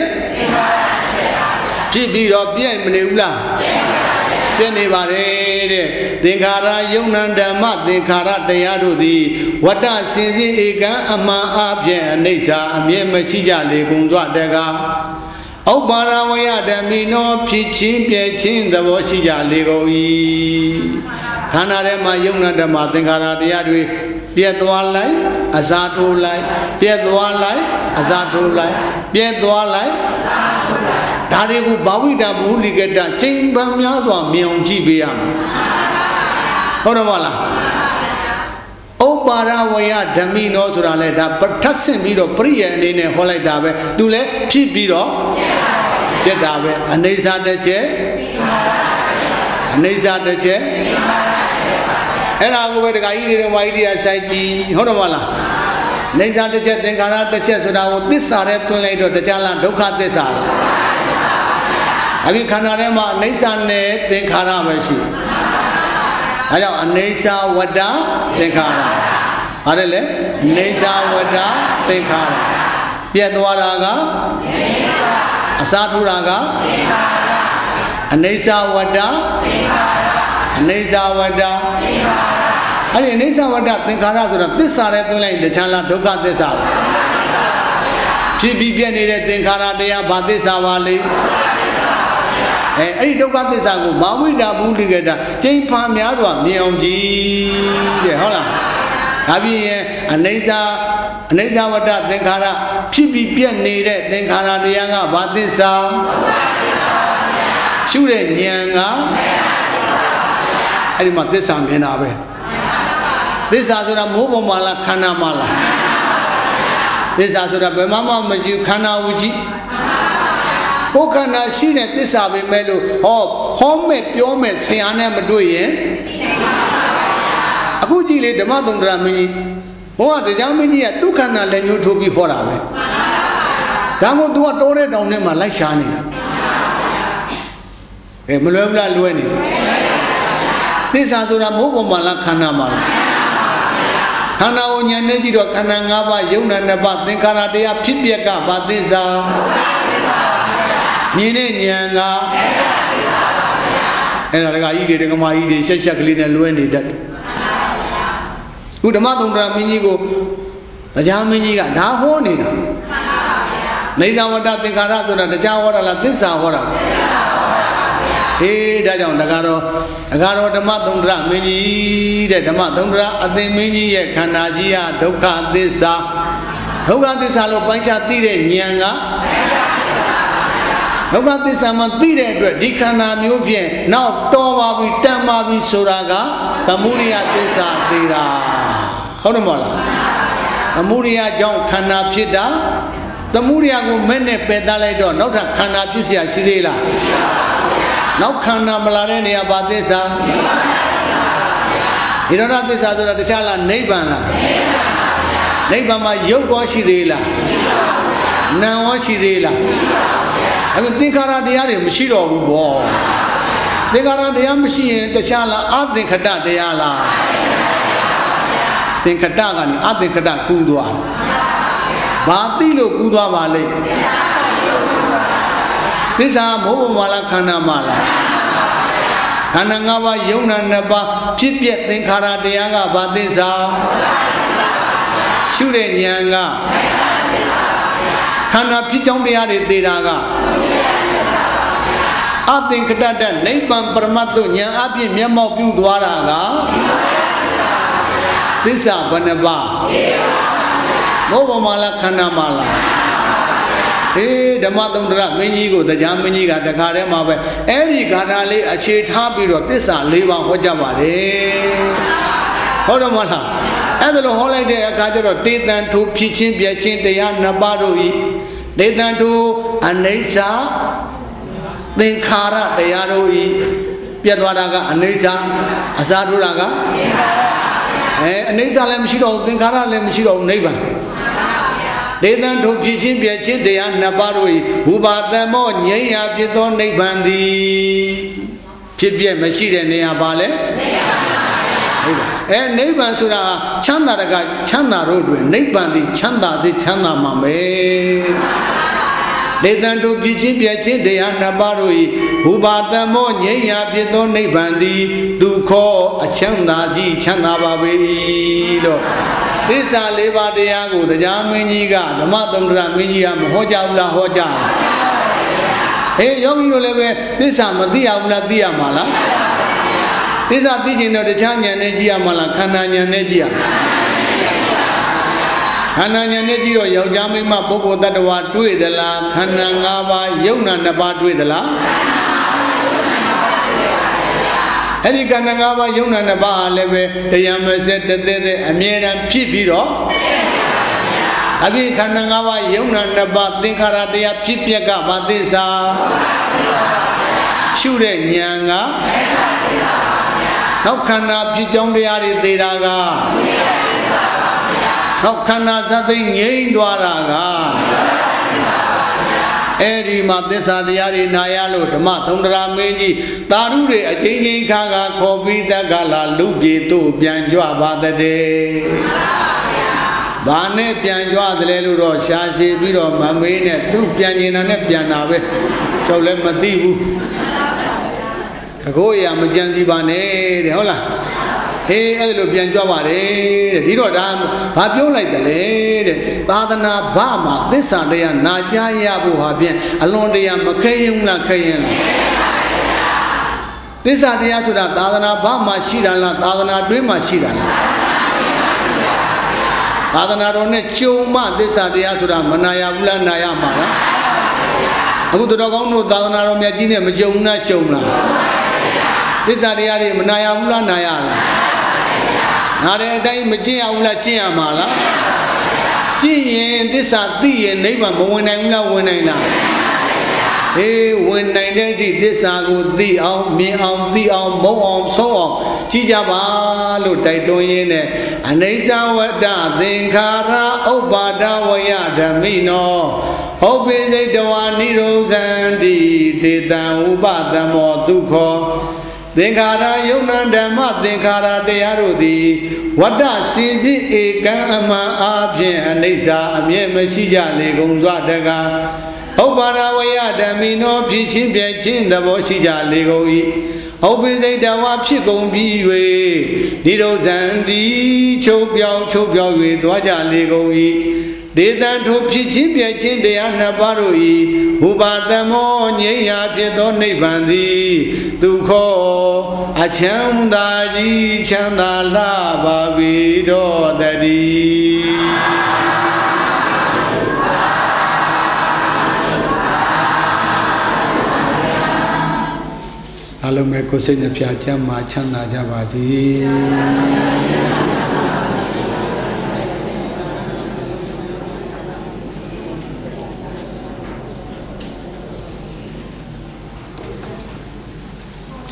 ဖြစ်ပြီးတော့ပြည့်မနေဘူးလားပြည့်နေပါတယ်တဲ့သင်္ခါရယုံနံဓမ္မသင်္ခါရတရားတို့သည်ဝတ္တစင်စစ်ဧကံအမှန်အပြင်အနိစ္စအမြဲမရှိကြလေကုန်စွာတကားဥပ္ပါရဝယဓမ္မိနောဖြစ်ချင်းပြည့်ချင်းသဘောရှိကြလေကုန်၏ခန္ဓာထဲမှာယုံနံဓမ္မသင်္ခါရတရားတွေပြက်သွားလိုက်အစားထိုးလိုက်ပြက်သွားလိုက်အစားထိုးလိုက်ပြက်သွားလိုက်ဒါတွေကိုဘာဝိတဘူလိကတချိန်ပန်များစွာမြင်အောင်ကြည့်ပေးရမယ်ဟုတ်တယ်မဟုတ်လားဥပ္ပါရဝယဓမ္မိနောဆိုတာလေဒါပဋ္ဌဆင့်ပြီးတော့ပရိယေအနေနဲ့ဟောလိုက်တာပဲသူလည်းဖြစ်ပြီးတော့ပြက်တာပဲအနိစ္စတစ်ချက်အနိစ္စတစ်ချက်အဲ့ဒါကိုပဲတခါကြီးတွေဝိုင်းတရားဆိုင်ကြည့်ဟုတ်တယ်မဟုတ်လားနေစာတစ်ချက်သင်္ခါရတစ်ချက်ဆိုတာကိုသစ္စာနဲ့တွင်းလိုက်တော့တခြားလားဒုက္ခသစ္စာအပြင်ခန္ဓာထဲမှာအနိစ္စနဲ့သင်္ခါရပဲရှိဒါကြောင့်အနိစ္စဝတ္တသင်္ခါရပါတယ်လေအနိစ္စဝတ္တသင်္ခါရပြက်သွားတာကအစားထိုးတာကအနိစ္စဝတ္တအနိစ္စဝတ္တအဲ့ဒီအနိစ္စဝတ္တသင်္ခါရဆိုတာသစ္စာနဲ့တွင်းလိုက်တခြားလားဒုက္ခသစ္စာလားဖြစ်ပြီးပြည့်နေတဲ့သင်္ခါရတရားဘာသစ္စာပါလဲအဲ့ဒီဒုက္ခသစ္စာကိုဘာဝိတာဘူးလိကတာကျိန်ဖာများစွာမြင်အောင်ကြည့်တဲ့ဟုတ်လားဒါပြင်ရဲ့အနိစ္စဝတ္တသင်္ခါရဖြစ်ပြီးပြည့်နေတဲ့သင်္ခါရတရားကဘာသစ္စာရှုတဲ့ဉာဏ်ကအဲ့ဒီမှာသစ္စာမြင်တာပဲသစ္စာဆိုတာမိုးပေါ်မှာလားခန္ဓာမှာလားသစ္စာဆိုတာဘယ်မှမရှိခန္ဓာကိုကြည့်ကိုယ်ခန္ဓာရှိတဲ့သစ္စာပဲမဲ့လို့ဟောမဲ့ပြောမဲ့ဆရာနဲ့မတွေ့ရင်အခုကြည့်လေဓမ္မသုံးတရမင်းကြီးဟောကတရားမင်းကြီးကဒုက္ခနာလက်ညှိုးထိုးပြီးဟောတာပဲဒါကို तू ကတိုးတဲ့တောင်ထဲမှာလိုက်ရှာနေတာမလွယ်ဘူးလားလွယ်နေသစ္စာဆိုတာမိုးပေါ်မှာလားခန္ဓာမှာလားခန္ဓာကိုဉာဏ်နဲ့ကြည့်တော့ခန္ဓာ၅ပါးယုံနာ၅ပါးသင်္ခါရတရားဖြစ်ပျက်ကဘာသစ္စာမြင်တဲ့ဉာဏ်ကအဲ့ဒါတကကြီးတွေတကမာကြီးတွေရှက်ရှက်ကလေးနဲ့လွဲနေတတ်ခုဓမ္မသုံးတရမင်းကြီးကိုတရားမင်းကြီးကဒါဟောနေတာနေသဝတ္တသင်္ခါရဆိုတာတရားဟောတာလားသစ္စာဟောတာဒါကြောင့်တကားတော့ဓမ္မသုံးတရမင်းကြီးတဲ့ဓမ္မသုံးတရအသင်မင်းကြီးရဲ့ခန္ဓာကြီးဟာဒုက္ခသစ္စာလို့ပိုင်းခြားသိတဲ့ဉာဏ်ကဒုက္ခသစ္စာမှသိတဲ့အတွက်ဒီခန္ဓာမျိုးဖြင့်နောက်တော်ပါပြီတန်ပါပြီဆိုတာကသမုဒိယသစ္စာသိတာဟုတ်တယ်မဟုတ်လားသမုဒိယကြောင့်ခန္ဓာဖြစ်တာသမုဒိယကိုမဲ့နဲ့ပယ်သလိုက်တော့နောက်ထပ်ခန္ဓာဖြစ်เสียရှိသေးလားနောက်ခန္ဓာမလာတဲ့နေရာဘာသစ္စာနိရောဓသစ္စာဆိုတာတခြားလားနိဗ္ဗာန်လားနိဗ္ဗာန်မှာရုပ်ကောရှိသေးလားနာမ်ရောရှိသေးလားအခုသင်္ခါရတရားတွေမရှိတော့ဘူးပေါ့သင်္ခါရတရားမရှိရင်တခြားလားအသင်္ခတတရားလားသင်္ခတကနေအသင်္ခတကူးသွားဘာသိလို့ကူးသွားပါလဲသစ္စာမိုးပေါ်မှာလားခန္ဓာမှာလားခန္ဓာ၅ပါးယုံနာ၅ပါးဖြစ်ပြသင်္ခါရတရားကဘာသစ္စာရှုတဲ့ဉာဏ်ကခန္ဓာဖြစ်ကြောင်းတရားတွေသိတာကအသင်္ခတတနိဗ္ဗာန်ပရမတ်တို့ဉာဏ်အပြည့်မျက်မှောက်ပြုသွားတာကသစ္စာဘယ်နှပါးမိုးပေါ်မှာလားခန္ဓာမှာလားဓမ္မသုံးတရမင်းကြီးကိုတရားမင်းကြီးကတခါတည်းမှာပဲအဲ့ဒီဂါထာလေးအခြေထားပြီးတော့သစ္စာ၄ပါးဟောကြပါတယ်ဟုတ်တယ်မဟုတ်လားအဲ့ဒါလိုဟောလိုက်တဲ့အခါကျတော့တေတံထိုဖြစ်ချင်းပြည့်ချင်းတရား၂ပါးတို့ဤတေတံထိုအနိစ္စသင်္ခါရတရားတို့ဤပြတ်သွားတာကအနိစ္စအစားထိုးတာကအနိစ္စလည်းမရှိတော့ဘူးသင်္ခါရလည်းမရှိတော့ဘူးနိဗ္ဗာန်ဒေသံထိုဖြစ်ချင်းပြည့်ချင်းတရား၂ပါးတို့၏ဝုပါတမောငြိမ်းရာဖြစ်သောနိဗ္ဗာန်သည်ဖြစ်ပြမရှိတဲ့နေရာပါလေနိဗ္ဗာန်ဆိုတာချမ်းသာတကချမ်းသာတို့တွင်နိဗ္ဗာန်သည်ချမ်းသာစေချမ်းသာမှာပဲဒေသံထိုဖြစ်ချင်းပြည့်ချင်းတရား၂ပါးတို့၏ဝုပါတမောငြိမ်းရာဖြစ်သောနိဗ္ဗာန်သည်ဒုက္ခအချမ်းသာကြီးချမ်းသာပါပေ၏လို့သစ္စာ၄ပါးတရားကိုတရားမင်းကြီးကဓမ္မသုံးတရမင်းကြီးကမဟောကြဘူးလားဟောကြတယ်ယောဂီတို့လည်းပဲသစ္စာမသိရဘူးလားသိရမှာလားသစ္စာသိချင်တော့တခြားဉာဏ်နဲ့ကြည့်ရမှာလားခန္ဓာဉာဏ်နဲ့ကြည့်ရခန္ဓာဉာဏ်နဲ့ကြည့်တော့ယောက်ျားမိန်းမပုဂ္ဂိုလ်တ attva တွေ့သလားခန္ဓာ၅ပါးယုံနာ၂ပါးတွေ့သလားအဲ့ဒီခန္ဓာ၅ပါးယုံနာ၂ပါးဟာလည်းပဲတရားမစက်တသက်သက်အမြဲတမ်းဖြစ်ပြီးတော့အပြည့်ခန္ဓာ၅ပါးယုံနာ၂ပါးသင်္ခါရတရားဖြစ်ပျက်ကဘာသစ္စာရှုတဲ့ဉာဏ်ကနောက်ခန္ဓာဖြစ်ကြောင်းတရားတွေသိတာကနောက်ခန္ဓာသတ္တိငြိမ်းသွားတာကအဲ့ဒီမှာသစ္စာတရားတွေနာရလို့ဓမ္မသုံးတရမင်းကြီးသာဓုတွေအချင်းချင်းခါခါခေါ်ပြီးတက်ကလာလူပြေတို့ပြန်ကြွပါတဲ့ဘာနဲ့ပြန်ကြွသလဲလို့တော့ရှားရှည်ပြီးတော့မမေးနဲ့သူပြန်နေတာနဲ့ပြန်တာပဲကျောက်လည်းမသိဘူးတကောရမကြံစီပါနဲ့တဲ့ဟုတ်လားအဲ့ဒါလိုပြန်ကြွပါတယ်တဲ့ဒီတော့ဒါဘာပြောလိုက်တယ်လဲတဲ့သာသနာ့ဘာမှာသစ္စာတရားနာကြားရဖို့ဟာဖြင့်အလွန်တရာမခဲရင်လားခဲရင်လားသစ္စာတရားဆိုတာသာသနာ့ဘာမှာရှိတာလားသာသနာတွင်းမှာရှိတာလားသာသနာတော်နဲ့ကြုံမှသစ္စာတရားဆိုတာမနာရဘူးလားနာရမှာလားအခုတော်ကောင်းတို့သာသနာတော်မြတ်ကြီးနဲ့မကြုံလားကြုံလားသစ္စာတရားတွေမနာရဘူးလားနာရလားနာတဲ့အတိုင်းမကျင့်ရဘူးလားကျင့်ရမှာလားကျင့်ရင်သစ္စာသိရင်နိဗ္ဗာန်မဝင်နိုင်ဘူးလားဝင်နိုင်လားအေးဝင်နိုင်တဲ့အထိသစ္စာကိုသိအောင်မြင်အောင်သိအောင်မုံအောင်ဆုံးအောင်ကြည့်ကြပါလို့တိုက်တွန်းရင်းနဲ့အနိစ္စဝတ္တသင်္ခါရဥပ္ပါဒဝယဓမ္မိနောဥပ္ပိစိတ်တဝါနိရောဇန္တိတေတံဥပသမောဒုက္ခောသင်္ခါရယုံနာဓမ္မသင်္ခါရတရားတို့သည်ဝတ္တစင်စစ်ဧကံအမှန်အားဖြင့်အနိစ္စအမြဲမရှိကြလေကုန်စွာတကားဥပ္ပါဒဝယဓမ္မိနောဖြစ်ချင်းပြည့်ချင်းသဘောရှိကြလေကုန်၏ဥပ္ပိစိတ်တဝါဖြစ်ကုန်ပြီး၍နိရောဇန္တိချုပ်ပြောင်း၍သွားကြလေကုန်၏ဒေသံထိုဖြစ်ချင်းပြည့်ချင်းတရားနှစ်ပါးတို့၏ဥပါသမောငြိမ်းရာဖြစ်သောနိဗ္ဗာန်သည်ဒုက္ခအချမ်းသာကြီးချမ်းသာလှပါပေတော်တည်းအလုံးမဲ့ကိုယ်စိတ်နှပြချမ်းသာချမ်းသာကြပါစေ